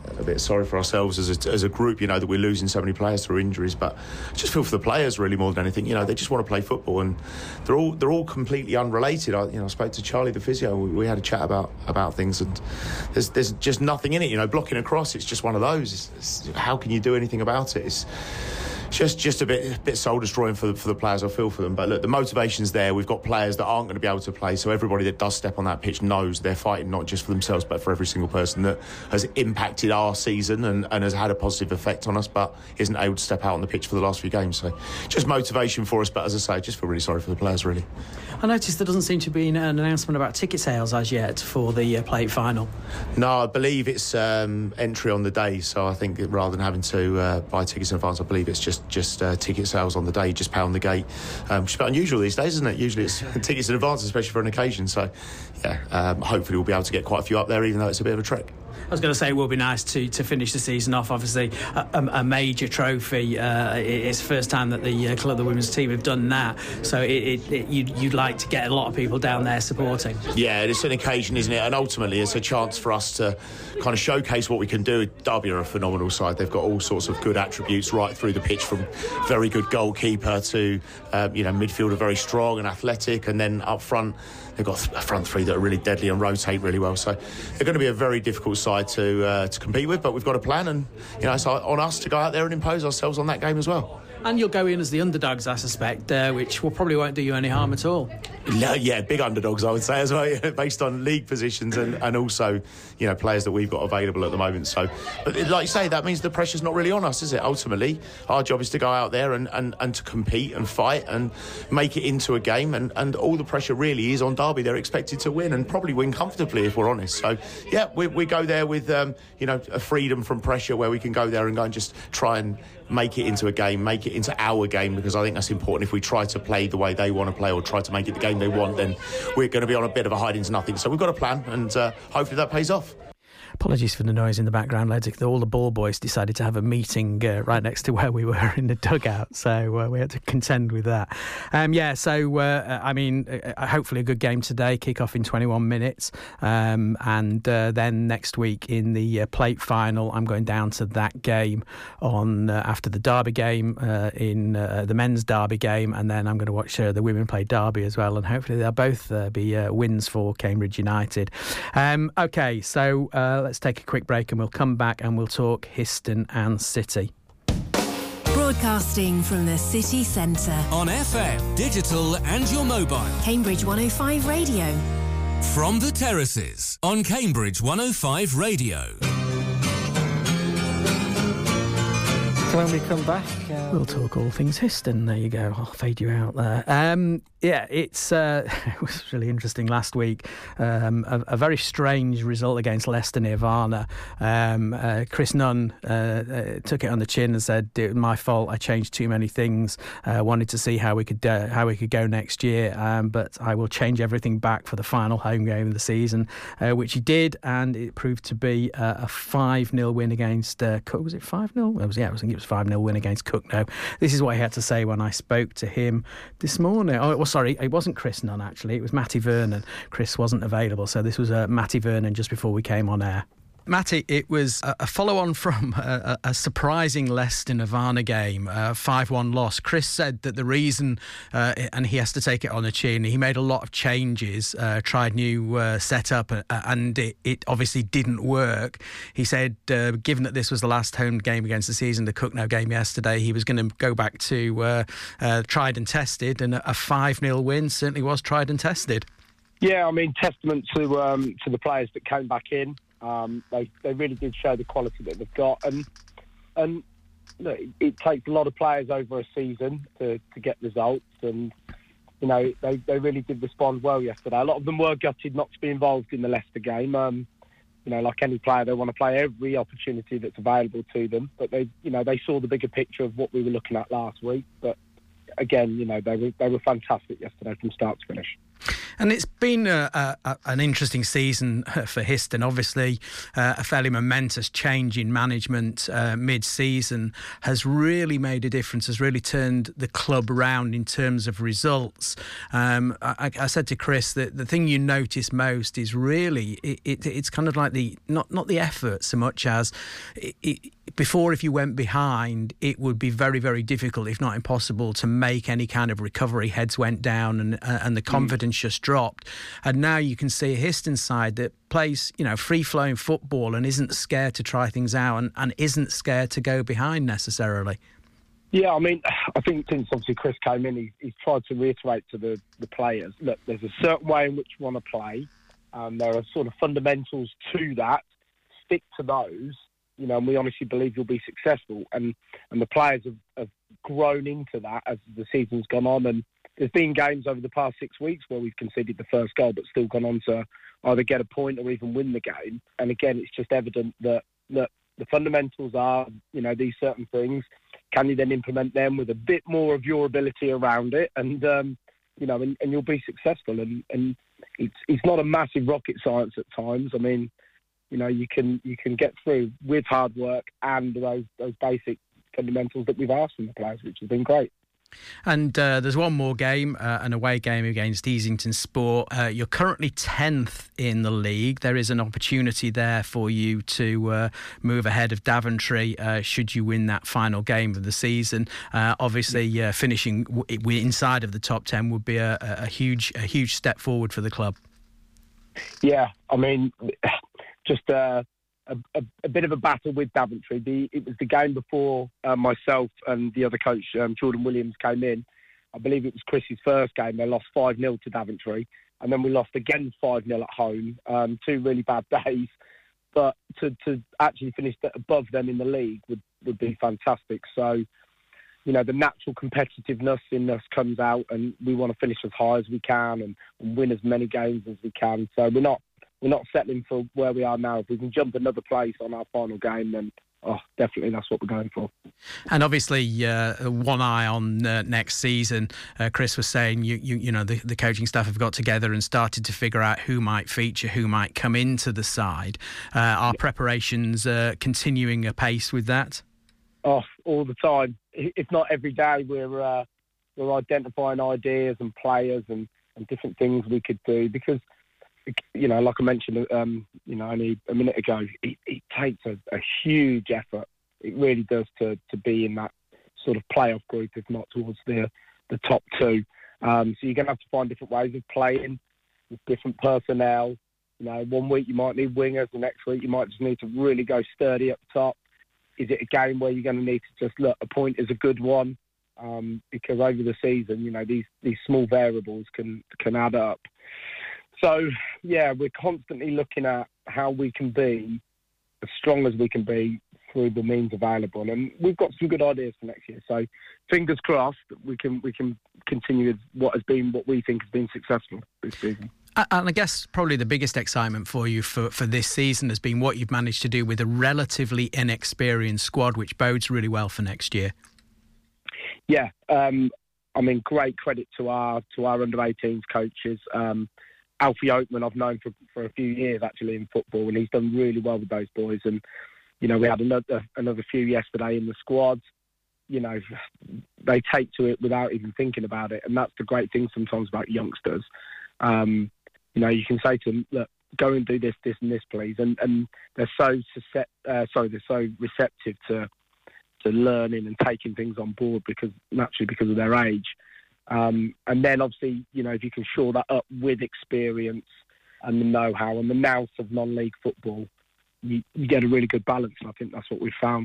a bit sorry for ourselves as a, as a group, you know, that we're losing so many players through injuries. But I just feel for the players really more than anything. You know, they just want to play football, and they're all they're all completely unrelated. I, you know, I spoke to Charlie, the physio. We, we had a chat about about things, and there's there's just nothing in it. You know, blocking across, it's just one of those. It's, it's, how can you do anything about it? It's Just, just a bit, a bit soul destroying for the, for the players. I feel for them, but look, the motivation's there. We've got players that aren't going to be able to play, so everybody that does step on that pitch knows they're fighting not just for themselves, but for every single person that has impacted our season and, and has had a positive effect on us, but isn't able to step out on the pitch for the last few games. So, just motivation for us. But as I say, just feel really sorry for the players, really.
I noticed there doesn't seem to be an announcement about ticket sales as yet for the uh, plate final.
No, I believe it's um, entry on the day. So I think rather than having to uh, buy tickets in advance, I believe it's just just uh, ticket sales on the day. Just pay on the gate. Um, which is a bit unusual these days, isn't it? Usually it's tickets in advance, especially for an occasion. So yeah, um, hopefully we'll be able to get quite a few up there, even though it's a bit of a trek.
I was going to say it will be nice to, to finish the season off. Obviously, a, a major trophy. Uh, it's the first time that the uh, club, the women's team, have done that. So it, it, it, you'd, you'd like to get a lot of people down there supporting.
Yeah, it's an occasion, isn't it? And ultimately, it's a chance for us to kind of showcase what we can do. Derby are a phenomenal side. They've got all sorts of good attributes right through the pitch, from very good goalkeeper to um, you know, midfielder very strong and athletic, and then up front they've got a front three that are really deadly and rotate really well. So they're going to be a very difficult side to uh, to compete with, but we've got a plan, and you know, it's on us to go out there and impose ourselves on that game as well.
And you'll go in as the underdogs, I suspect, uh, which will probably won't do you any harm at all.
Yeah, big underdogs, I would say, as well, yeah, based on league positions and, and also, you know, players that we've got available at the moment. So, but like you say, that means the pressure's not really on us, is it? Ultimately, our job is to go out there and, and, and to compete and fight and make it into a game, and, and all the pressure really is on Derby. They're expected to win, and probably win comfortably, if we're honest. So, yeah, we, we go there with, um, you know, a freedom from pressure where we can go there and go and just try and make it into a game, make it into our game, because I think that's important. If we try to play the way they want to play or try to make it the game they want, then we're going to be on a bit of a hide into nothing. So we've got a plan, and uh, hopefully that pays off.
Apologies for the noise in the background, lads. All the ball boys decided to have a meeting uh, right next to where we were in the dugout, so uh, we had to contend with that. Um, yeah, so uh, I mean, uh, hopefully a good game today. Kick off in twenty-one minutes, um, and uh, then next week in the uh, plate final, I'm going down to that game on uh, after the Derby game uh, in uh, the men's Derby game, and then I'm going to watch uh, the women play Derby as well, and hopefully they'll both uh, be uh, wins for Cambridge United. Um, okay, so. Uh, Let's take a quick break and we'll come back and we'll talk Histon and City.
Broadcasting from the city centre.
On F M, digital and your mobile.
Cambridge one oh five Radio.
From the Terraces on Cambridge one oh five Radio.
So when we come back, uh, we'll talk all things Histon. There you go. I'll fade you out there. Um, yeah, it's uh, it was really interesting last week. Um, a, a very strange result against Leicester near Varna. Um, uh, Chris Nunn uh, uh, took it on the chin and said, "It was my fault. I changed too many things. Uh, wanted to see how we could uh, how we could go next year, um, but I will change everything back for the final home game of the season," uh, which he did, and it proved to be uh, a five nil win against uh, Cook. Was it five nil? It was, yeah, I think it was five nil win against Cook. No, this is what he had to say when I spoke to him this morning. Oh, well, sorry, it wasn't Chris Nunn, actually. It was Matty Vernon. Chris wasn't available, so this was uh, Matty Vernon just before we came on air. Matty, it was a follow-on from a, a surprising Leicester Varna game, a five one loss. Chris said that the reason, uh, and he has to take it on the chin, he made a lot of changes, uh, tried new uh, setup, uh, and it, it obviously didn't work. He said, uh, given that this was the last home game against the season, the Cooknow game yesterday, he was going to go back to uh, uh, tried and tested, and a five nil win certainly was tried and tested.
Yeah, I mean, testament to um, to the players that came back in. Um, they they really did show the quality that they've got, and and look, it, it takes a lot of players over a season to, to get results, and you know they, they really did respond well yesterday. A lot of them were gutted not to be involved in the Leicester game. Um, you know, like any player, they want to play every opportunity that's available to them, but they you know they saw the bigger picture of what we were looking at last week. But again, you know they were they were fantastic yesterday from start to finish.
And it's been a, a, an interesting season for Histon. Obviously, uh, a fairly momentous change in management uh, mid-season has really made a difference, has really turned the club around in terms of results. Um, I, I said to Chris that the thing you notice most is really, it, it, it's kind of like the, not, not the effort so much as, it, it, before if you went behind, it would be very, very difficult, if not impossible, to make any kind of recovery. Heads went down and, uh, and the confidence mm. just dropped. And now you can see a Histon side that plays, you know, free-flowing football and isn't scared to try things out and, and isn't scared to go behind necessarily.
Yeah, I mean, I think since obviously Chris came in, he, he's tried to reiterate to the, the players, look, there's a certain way in which you want to play. Um, there are sort of fundamentals to that. Stick to those, you know, and we honestly believe you'll be successful. And, and the players have, have grown into that as the season's gone on. And there's been games over the past six weeks where we've conceded the first goal but still gone on to either get a point or even win the game. And again, it's just evident that, that the fundamentals are, you know, these certain things. Can you then implement them with a bit more of your ability around it? And, um, you know, and, and you'll be successful. And, and it's it's not a massive rocket science at times. I mean, you know, you can you can get through with hard work and those those basic fundamentals that we've asked from the players, which has been great.
And uh, there's one more game, uh, an away game against Easington Sport. Uh, you're currently tenth in the league. There is an opportunity there for you to uh, move ahead of Daventry uh, should you win that final game of the season. Uh, obviously, uh, finishing w- inside of the top ten would be a, a huge, a huge step forward for the club.
Yeah, I mean, just uh, a, a, a bit of a battle with Daventry. The, it was the game before uh, myself and the other coach, um, Jordan Williams, came in. I believe it was Chris's first game. They lost five nil to Daventry. And then we lost again five nil at home. Um, two really bad days. But to, to actually finish above them in the league would, would be fantastic. So, you know, the natural competitiveness in us comes out and we want to finish as high as we can and, and win as many games as we can. So we're not We're not settling for where we are now. If we can jump another place on our final game, then oh, definitely that's what we're going for.
And obviously, uh, one eye on uh, next season. Uh, Chris was saying, you you, you know, the, the coaching staff have got together and started to figure out who might feature, who might come into the side. Uh, are preparations uh, continuing apace with that?
Oh, all the time. If not every day, we're uh, we're identifying ideas and players and, and different things we could do because. You know, like I mentioned, um, you know, only a minute ago, it, it takes a, a huge effort. It really does to, to be in that sort of playoff group, if not towards the the top two. Um, so you're going to have to find different ways of playing with different personnel. You know, one week you might need wingers, the next week you might just need to really go sturdy up top. Is it a game where you're going to need to just look, a point is a good one? Um, because over the season, you know, these, these small variables can can add up. So, yeah, we're constantly looking at how we can be as strong as we can be through the means available. And we've got some good ideas for next year. So, fingers crossed, we can we can continue with what has been, what we think has been successful this season.
And I guess probably the biggest excitement for you for, for this season has been what you've managed to do with a relatively inexperienced squad, which bodes really well for next year.
Yeah, um, I mean, great credit to our to our under eighteens coaches. Um, Alfie Oatman, I've known for, for a few years actually in football, and he's done really well with those boys. And you know, we had another another few yesterday in the squad. You know, they take to it without even thinking about it, and that's the great thing sometimes about youngsters. Um, you know, you can say to them, "Look, go and do this, this, and this, please," and and they're so uh, sorry, they're so receptive to to learning and taking things on board because naturally because of their age. Um, and then obviously, you know, if you can shore that up with experience and the know-how and the nous of non-league football, you, you get a really good balance. And I think that's what we've found.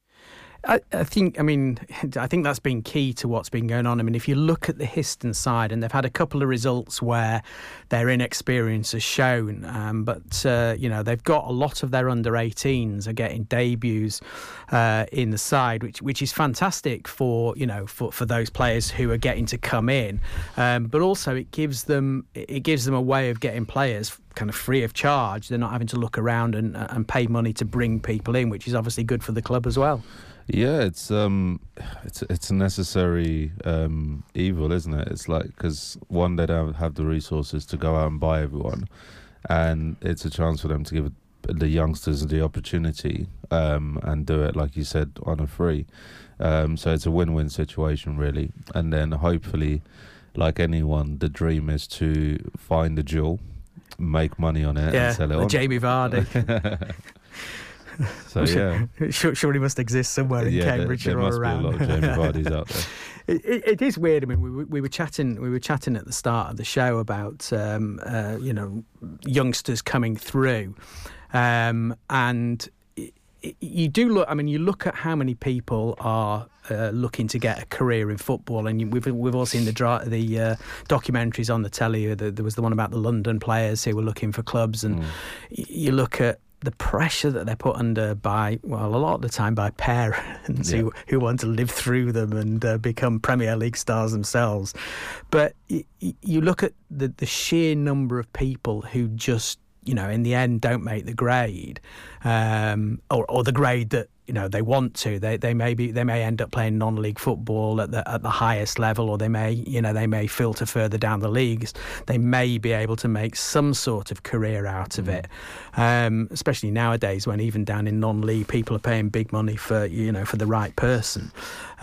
I, I think, I mean, I think that's been key to what's been going on. I mean, if you look at the Histon side, and they've had a couple of results where their inexperience has shown, um, but, uh, you know, they've got a lot of their under eighteens are getting debuts uh, in the side, which which is fantastic for, you know, for, for those players who are getting to come in. Um, but also it gives them it gives them a way of getting players kind of free of charge. They're not having to look around and and pay money to bring people in, which is obviously good for the club as well.
Yeah, it's um, it's it's a necessary um, evil, isn't it? It's like, because one, they don't have the resources to go out and buy everyone, and it's a chance for them to give the youngsters the opportunity um, and do it, like you said, on a free. Um, so it's a win-win situation, really. And then hopefully, like anyone, the dream is to find a jewel, make money on it,
yeah,
and sell it
the
on.
Jamie Vardy.
So yeah,
sure, surely must exist somewhere in
yeah,
Cambridgeshire
there, there
or around.
Must be a lot of Jamie Vardys out there.
It, it, it is weird. I mean, we, we were chatting. We were chatting at the start of the show about um, uh, you know, youngsters coming through, um, and it, it, you do look. I mean, you look at how many people are uh, looking to get a career in football, and you, we've we've all seen the dra- the uh, documentaries on the telly. The, there was the one about the London players who were looking for clubs, and mm. you look at the pressure that they're put under by, well, a lot of the time by parents yeah. who, who want to live through them and uh, become Premier League stars themselves. But y- you look at the, the sheer number of people who just, you know, in the end don't make the grade, um, or, or the grade that, you know, they want to. They they may be they may end up playing non-league football at the at the highest level, or they may you know they may filter further down the leagues. They may be able to make some sort of career out of it, um, especially nowadays when even down in non-league people are paying big money for you know for the right person.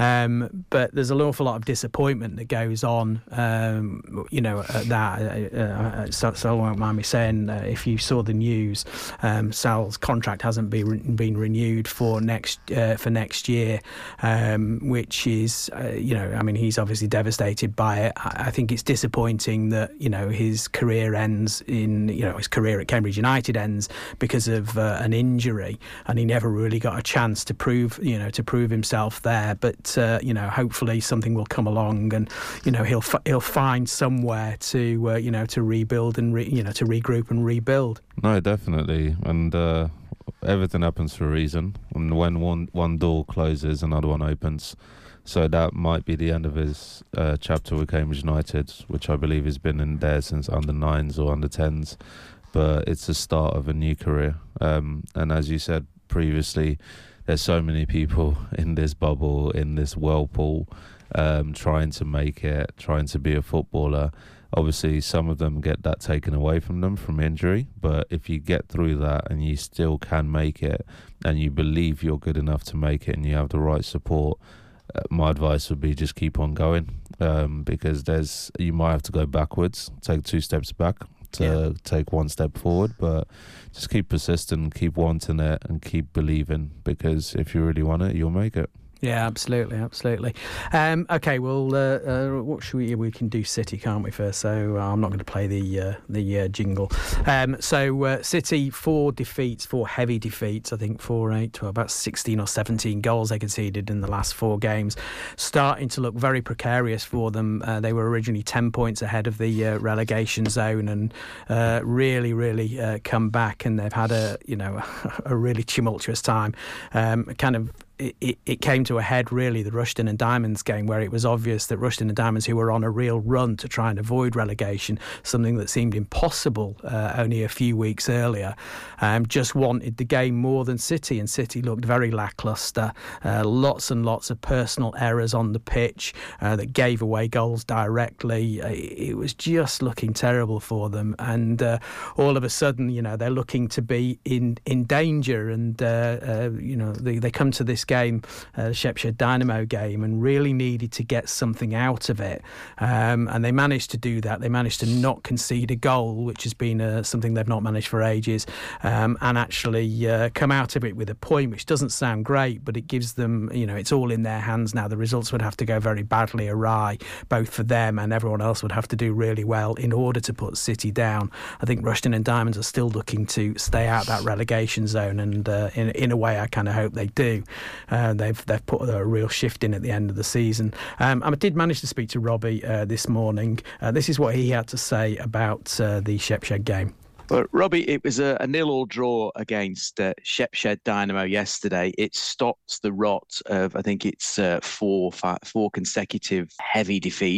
Um, but there's an awful lot of disappointment that goes on. Um, you know at that. Uh, uh, so, so I won't mind me saying, uh, if you saw the news, um, Sal's contract hasn't been re- been renewed for next uh, for next year, um, which is uh, you know I mean he's obviously devastated by it. I, I think it's disappointing that you know his career ends in you know his career at Cambridge United ends because of uh, an injury, and he never really got a chance to prove you know to prove himself there. But uh, you know hopefully something will come along, and you know he'll f- he'll find somewhere to uh, you know to rebuild and re- you know to regroup and rebuild.
No, definitely, and. Uh... Everything happens for a reason, and when one one door closes, another one opens. So that might be the end of his uh, chapter with Cambridge United, which I believe has been in there since under nines or under tens. But it's the start of a new career. Um, and as you said previously, there's so many people in this bubble, in this whirlpool, um, trying to make it, trying to be a footballer. Obviously, some of them get that taken away from them from injury, but if you get through that and you still can make it, and you believe you're good enough to make it, and you have the right support, uh, my advice would be just keep on going, um, because there's you might have to go backwards, take two steps back to yeah. take one step forward, but just keep persistent, keep wanting it, and keep believing, because if you really want it, you'll make it.
Yeah, absolutely, absolutely. Um, okay, well, uh, uh, what should we? We can do City, can't we? First, so uh, I'm not going to play the uh, the uh, jingle. Um, so uh, City, four defeats, four heavy defeats. I think four, eight, twelve, about sixteen or seventeen goals they conceded in the last four games. Starting to look very precarious for them. Uh, they were originally ten points ahead of the uh, relegation zone, and uh, really, really uh, come back. And they've had a you know a really tumultuous time. Um, kind of. It, it, it came to a head, really, the Rushden and Diamonds game, where it was obvious that Rushden and Diamonds, who were on a real run to try and avoid relegation, something that seemed impossible uh, only a few weeks earlier, um, just wanted the game more than City, and City looked very lacklustre. Uh, lots and lots of personal errors on the pitch uh, that gave away goals directly. Uh, it was just looking terrible for them, and uh, all of a sudden, you know, they're looking to be in, in danger, and, uh, uh, you know, they, they come to this game, uh, Shepshed Dynamo game, and really needed to get something out of it, um, and they managed to do that. They managed to not concede a goal, which has been uh, something they've not managed for ages, um, and actually uh, come out of it with a point, which doesn't sound great, but it gives them, you know, it's all in their hands now. The results would have to go very badly awry, both for them and everyone else would have to do really well in order to put City down. I think Rushden and Diamonds are still looking to stay out that relegation zone, and uh, in, in a way I kind of hope they do. Uh, they've they've put a real shift in at the end of the season. Um, I did manage to speak to Robbie uh, this morning. Uh, this is what he had to say about uh, the Shepshed game.
But Robbie, it was a, a nil-all draw against uh, Shepshed Dynamo yesterday. It stopped the rot of, I think it's uh, four, five, four consecutive heavy defeats.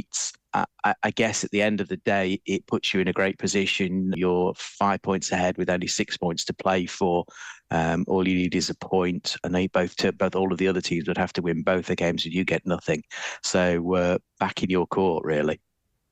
I, I guess at the end of the day, it puts you in a great position. You're five points ahead with only six points to play for. Um, all you need is a point, and they both, both all of the other teams would have to win both the games, and you get nothing. So uh, back in your court, really.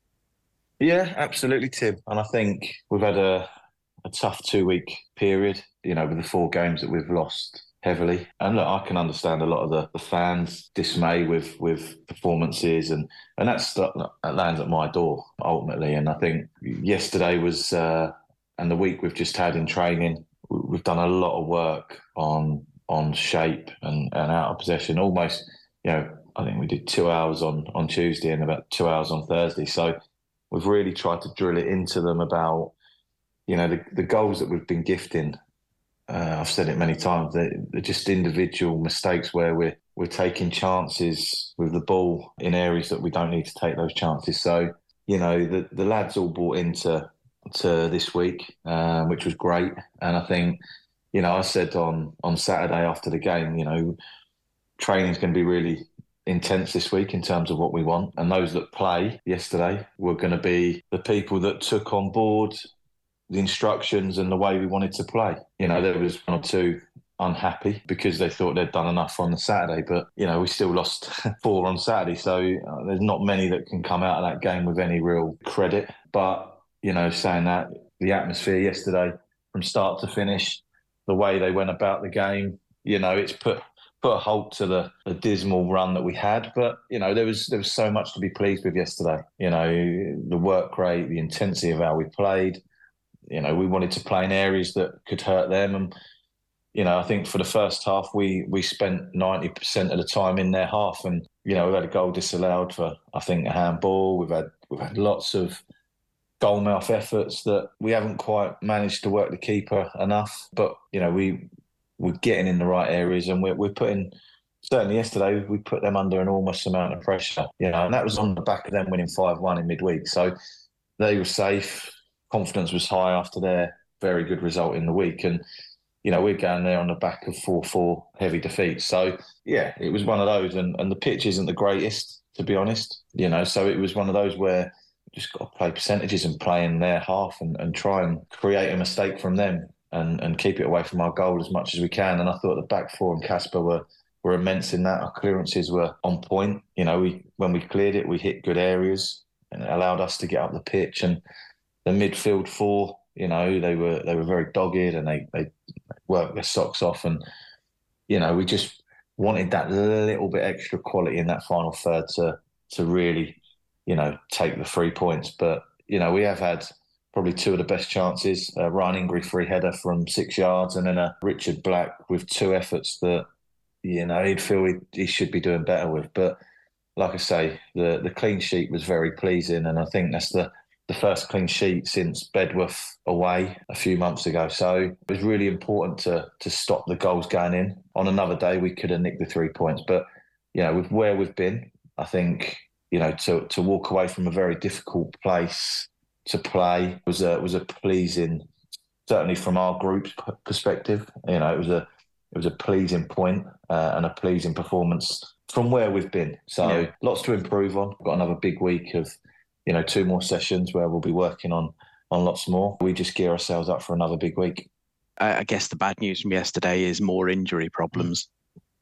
Yeah, absolutely, Tim. And I think we've had a, a tough two-week period. You know, with the four games that we've lost heavily. And look, I can understand a lot of the, the fans' dismay with with performances, and and that's that lands at my door ultimately. And I think yesterday was uh, and the week we've just had in training, we've done a lot of work on on shape and, and out of possession. Almost, you know, I think we did two hours on on Tuesday and about two hours on Thursday. So we've really tried to drill it into them about, you know, the, the goals that we've been gifting. Uh, I've said it many times, they're, they're just individual mistakes where we're, we're taking chances with the ball in areas that we don't need to take those chances. So, you know, the, the lads all bought into to this week, uh, which was great. And I think, you know, I said on, on Saturday after the game, you know, training's going to be really intense this week in terms of what we want. And those that play yesterday were going to be the people that took on board the instructions and the way we wanted to play. You know, there was one or two unhappy because they thought they'd done enough on the Saturday, but, you know, we still lost four on Saturday. So uh, there's not many that can come out of that game with any real credit. But, you know, saying that, the atmosphere yesterday from start to finish, the way they went about the game, you know, it's put put a halt to the, the dismal run that we had. But, you know, there was there was so much to be pleased with yesterday. You know, the work rate, the intensity of how we played. You know, we wanted to play in areas that could hurt them. And, you know, I think for the first half, we we spent ninety percent of the time in their half. And, you know, we've had a goal disallowed for, I think, a handball. We've had we've had lots of goalmouth efforts that we haven't quite managed to work the keeper enough. But, you know, we, we're getting in the right areas, and we're, we're putting, certainly yesterday, we put them under an enormous amount of pressure. You know, and that was on the back of them winning five one in midweek. So they were safe. Confidence was high after their very good result in the week. And, you know, we're going there on the back of four four heavy defeats. So, yeah, it was one of those. And, and the pitch isn't the greatest, to be honest. You know, so it was one of those where you just got to play percentages and play in their half and, and try and create a mistake from them and, and keep it away from our goal as much as we can. And I thought the back four and Casper were, were immense in that. Our clearances were on point. You know, we when we cleared it, we hit good areas, and it allowed us to get up the pitch. And the midfield four, you know, they were they were very dogged, and they, they worked their socks off. And, you know, we just wanted that little bit extra quality in that final third to to really, you know, take the three points. But, you know, we have had probably two of the best chances. Uh, Ryan Ingray free header from six yards, and then a Richard Black with two efforts that, you know, he'd feel he, he should be doing better with. But like I say, the, the clean sheet was very pleasing, and I think that's the the first clean sheet since Bedworth away a few months ago. So it was really important to to stop the goals going in. On another day, we could have nicked the three points. But, you know, with where we've been, I think, you know, to, to walk away from a very difficult place to play was a, was a pleasing, certainly from our group's perspective. You know, it was a it was a pleasing point, uh, and a pleasing performance from where we've been. So yeah. Lots to improve on. We've got another big week of, you know, two more sessions where we'll be working on on lots more. We just gear ourselves up for another big week.
I guess the bad news from yesterday is more injury problems.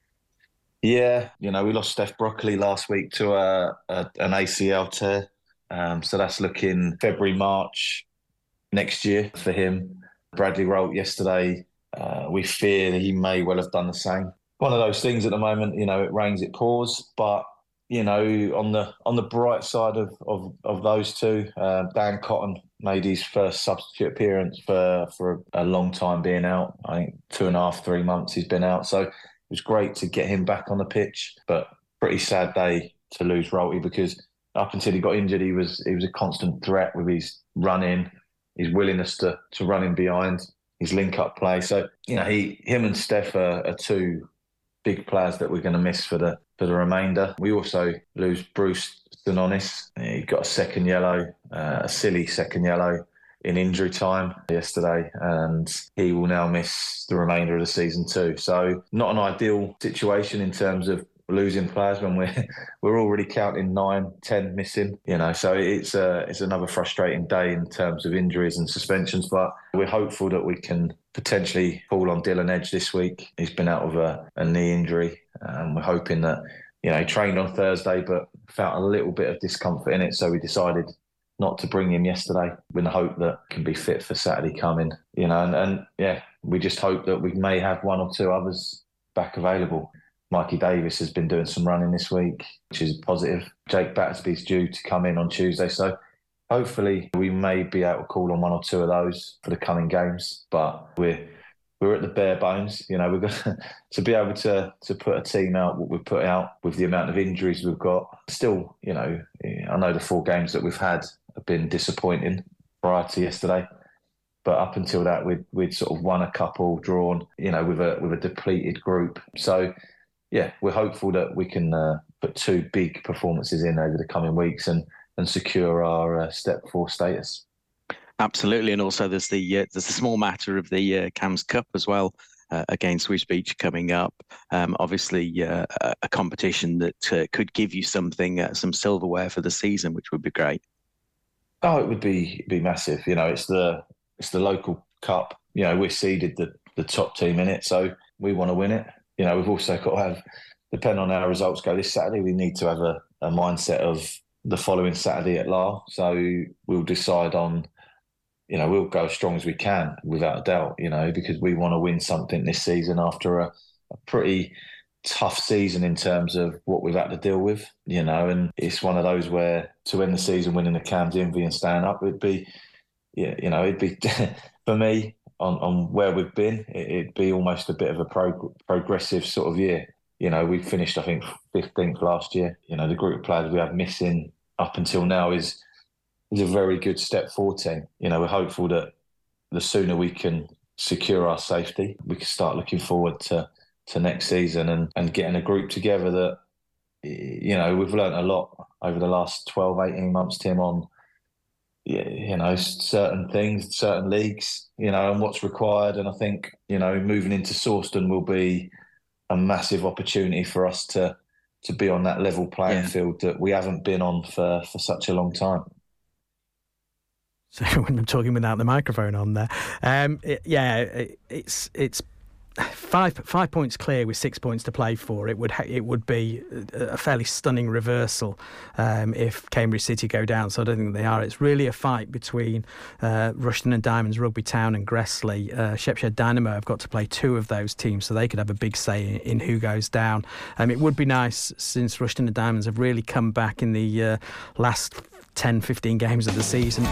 Yeah, you know, we lost Steph Broccoli last week to a, a, an A C L tear. Um, so that's looking February, March next year for him. Bradley Rolt yesterday, uh, we fear that he may well have done the same. One of those things at the moment, you know, it rains, it pours, but you know, on the on the bright side of of, of those two, uh, Dan Cotton made his first substitute appearance for for a long time being out. I think two and a half, three months he's been out. So it was great to get him back on the pitch, but pretty sad day to lose Rolty, because up until he got injured, he was he was a constant threat with his running, his willingness to to run in behind, his link up play. So you know, he him and Steph are, are two big players that we're going to miss for the for the remainder. We also lose Bruce Stanonis. He got a second yellow, uh, a silly second yellow in injury time yesterday, and he will now miss the remainder of the season too. So not an ideal situation in terms of losing players when we're we're already counting nine, ten missing. You know, so it's a it's another frustrating day in terms of injuries and suspensions. But we're hopeful that we can potentially call on Dylan Edge this week. He's been out of a, a knee injury, and we're hoping that, you know, he trained on Thursday but felt a little bit of discomfort in it, so we decided not to bring him yesterday with the hope that he can be fit for Saturday coming. You know, and, and yeah, we just hope that we may have one or two others back available. Mikey Davis has been doing some running this week, which is positive. Jake Battersby's due to come in on Tuesday, so hopefully we may be able to call on one or two of those for the coming games. But we're we're at the bare bones. You know, we've got to be able to to put a team out what we've put out with the amount of injuries we've got. Still, you know, I know the four games that we've had have been disappointing prior to yesterday, but up until that, we'd we'd sort of won a couple, drawn, you know, with a with a depleted group. So yeah, we're hopeful that we can uh, put two big performances in over the coming weeks and and secure our uh, step four status.
Absolutely, and also there's the uh, there's the small matter of the uh, Cams Cup as well uh, against Wisbech coming up. Um, obviously, uh, a competition that uh, could give you something, uh, some silverware for the season, which would be great.
Oh, it would be be massive. You know, it's the it's the local cup. You know, we're seeded the the top team in it, so we want to win it. You know, we've also got to have, depending on how our results go this Saturday, we need to have a, a mindset of the following Saturday at Lahr. So we'll decide on, you know, we'll go as strong as we can, without a doubt, you know, because we want to win something this season after a, a pretty tough season in terms of what we've had to deal with, you know, and it's one of those where to end the season winning the Cams Envy and staying up, it'd be, yeah, you know, it'd be, for me, on, on where we've been, it, it'd be almost a bit of a prog- progressive sort of year. You know, we finished, I think, fifteenth last year. You know, the group of players we have missing up until now is is a very good step forward team. You know, we're hopeful that the sooner we can secure our safety, we can start looking forward to, to next season and, and getting a group together that, you know, we've learned a lot over the last twelve, eighteen months, Tim, on, you know, certain things, certain leagues, you know, and what's required. And I think, you know, moving into Sawston will be a massive opportunity for us to to be on that level playing yeah. field that we haven't been on for, for such a long time.
So when I'm talking without the microphone on there, um, it, yeah, it, it's it's five five points clear with six points to play for. It would ha- it would be a fairly stunning reversal um, if Cambridge City go down. So I don't think they are. It's really a fight between uh, Rushden and Diamonds, Rugby Town and Gressley. Uh, Shepshed Dynamo have got to play two of those teams, so they could have a big say in, in who goes down. Um, it would be nice, since Rushden and Diamonds have really come back in the uh, last ten, fifteen games of the season,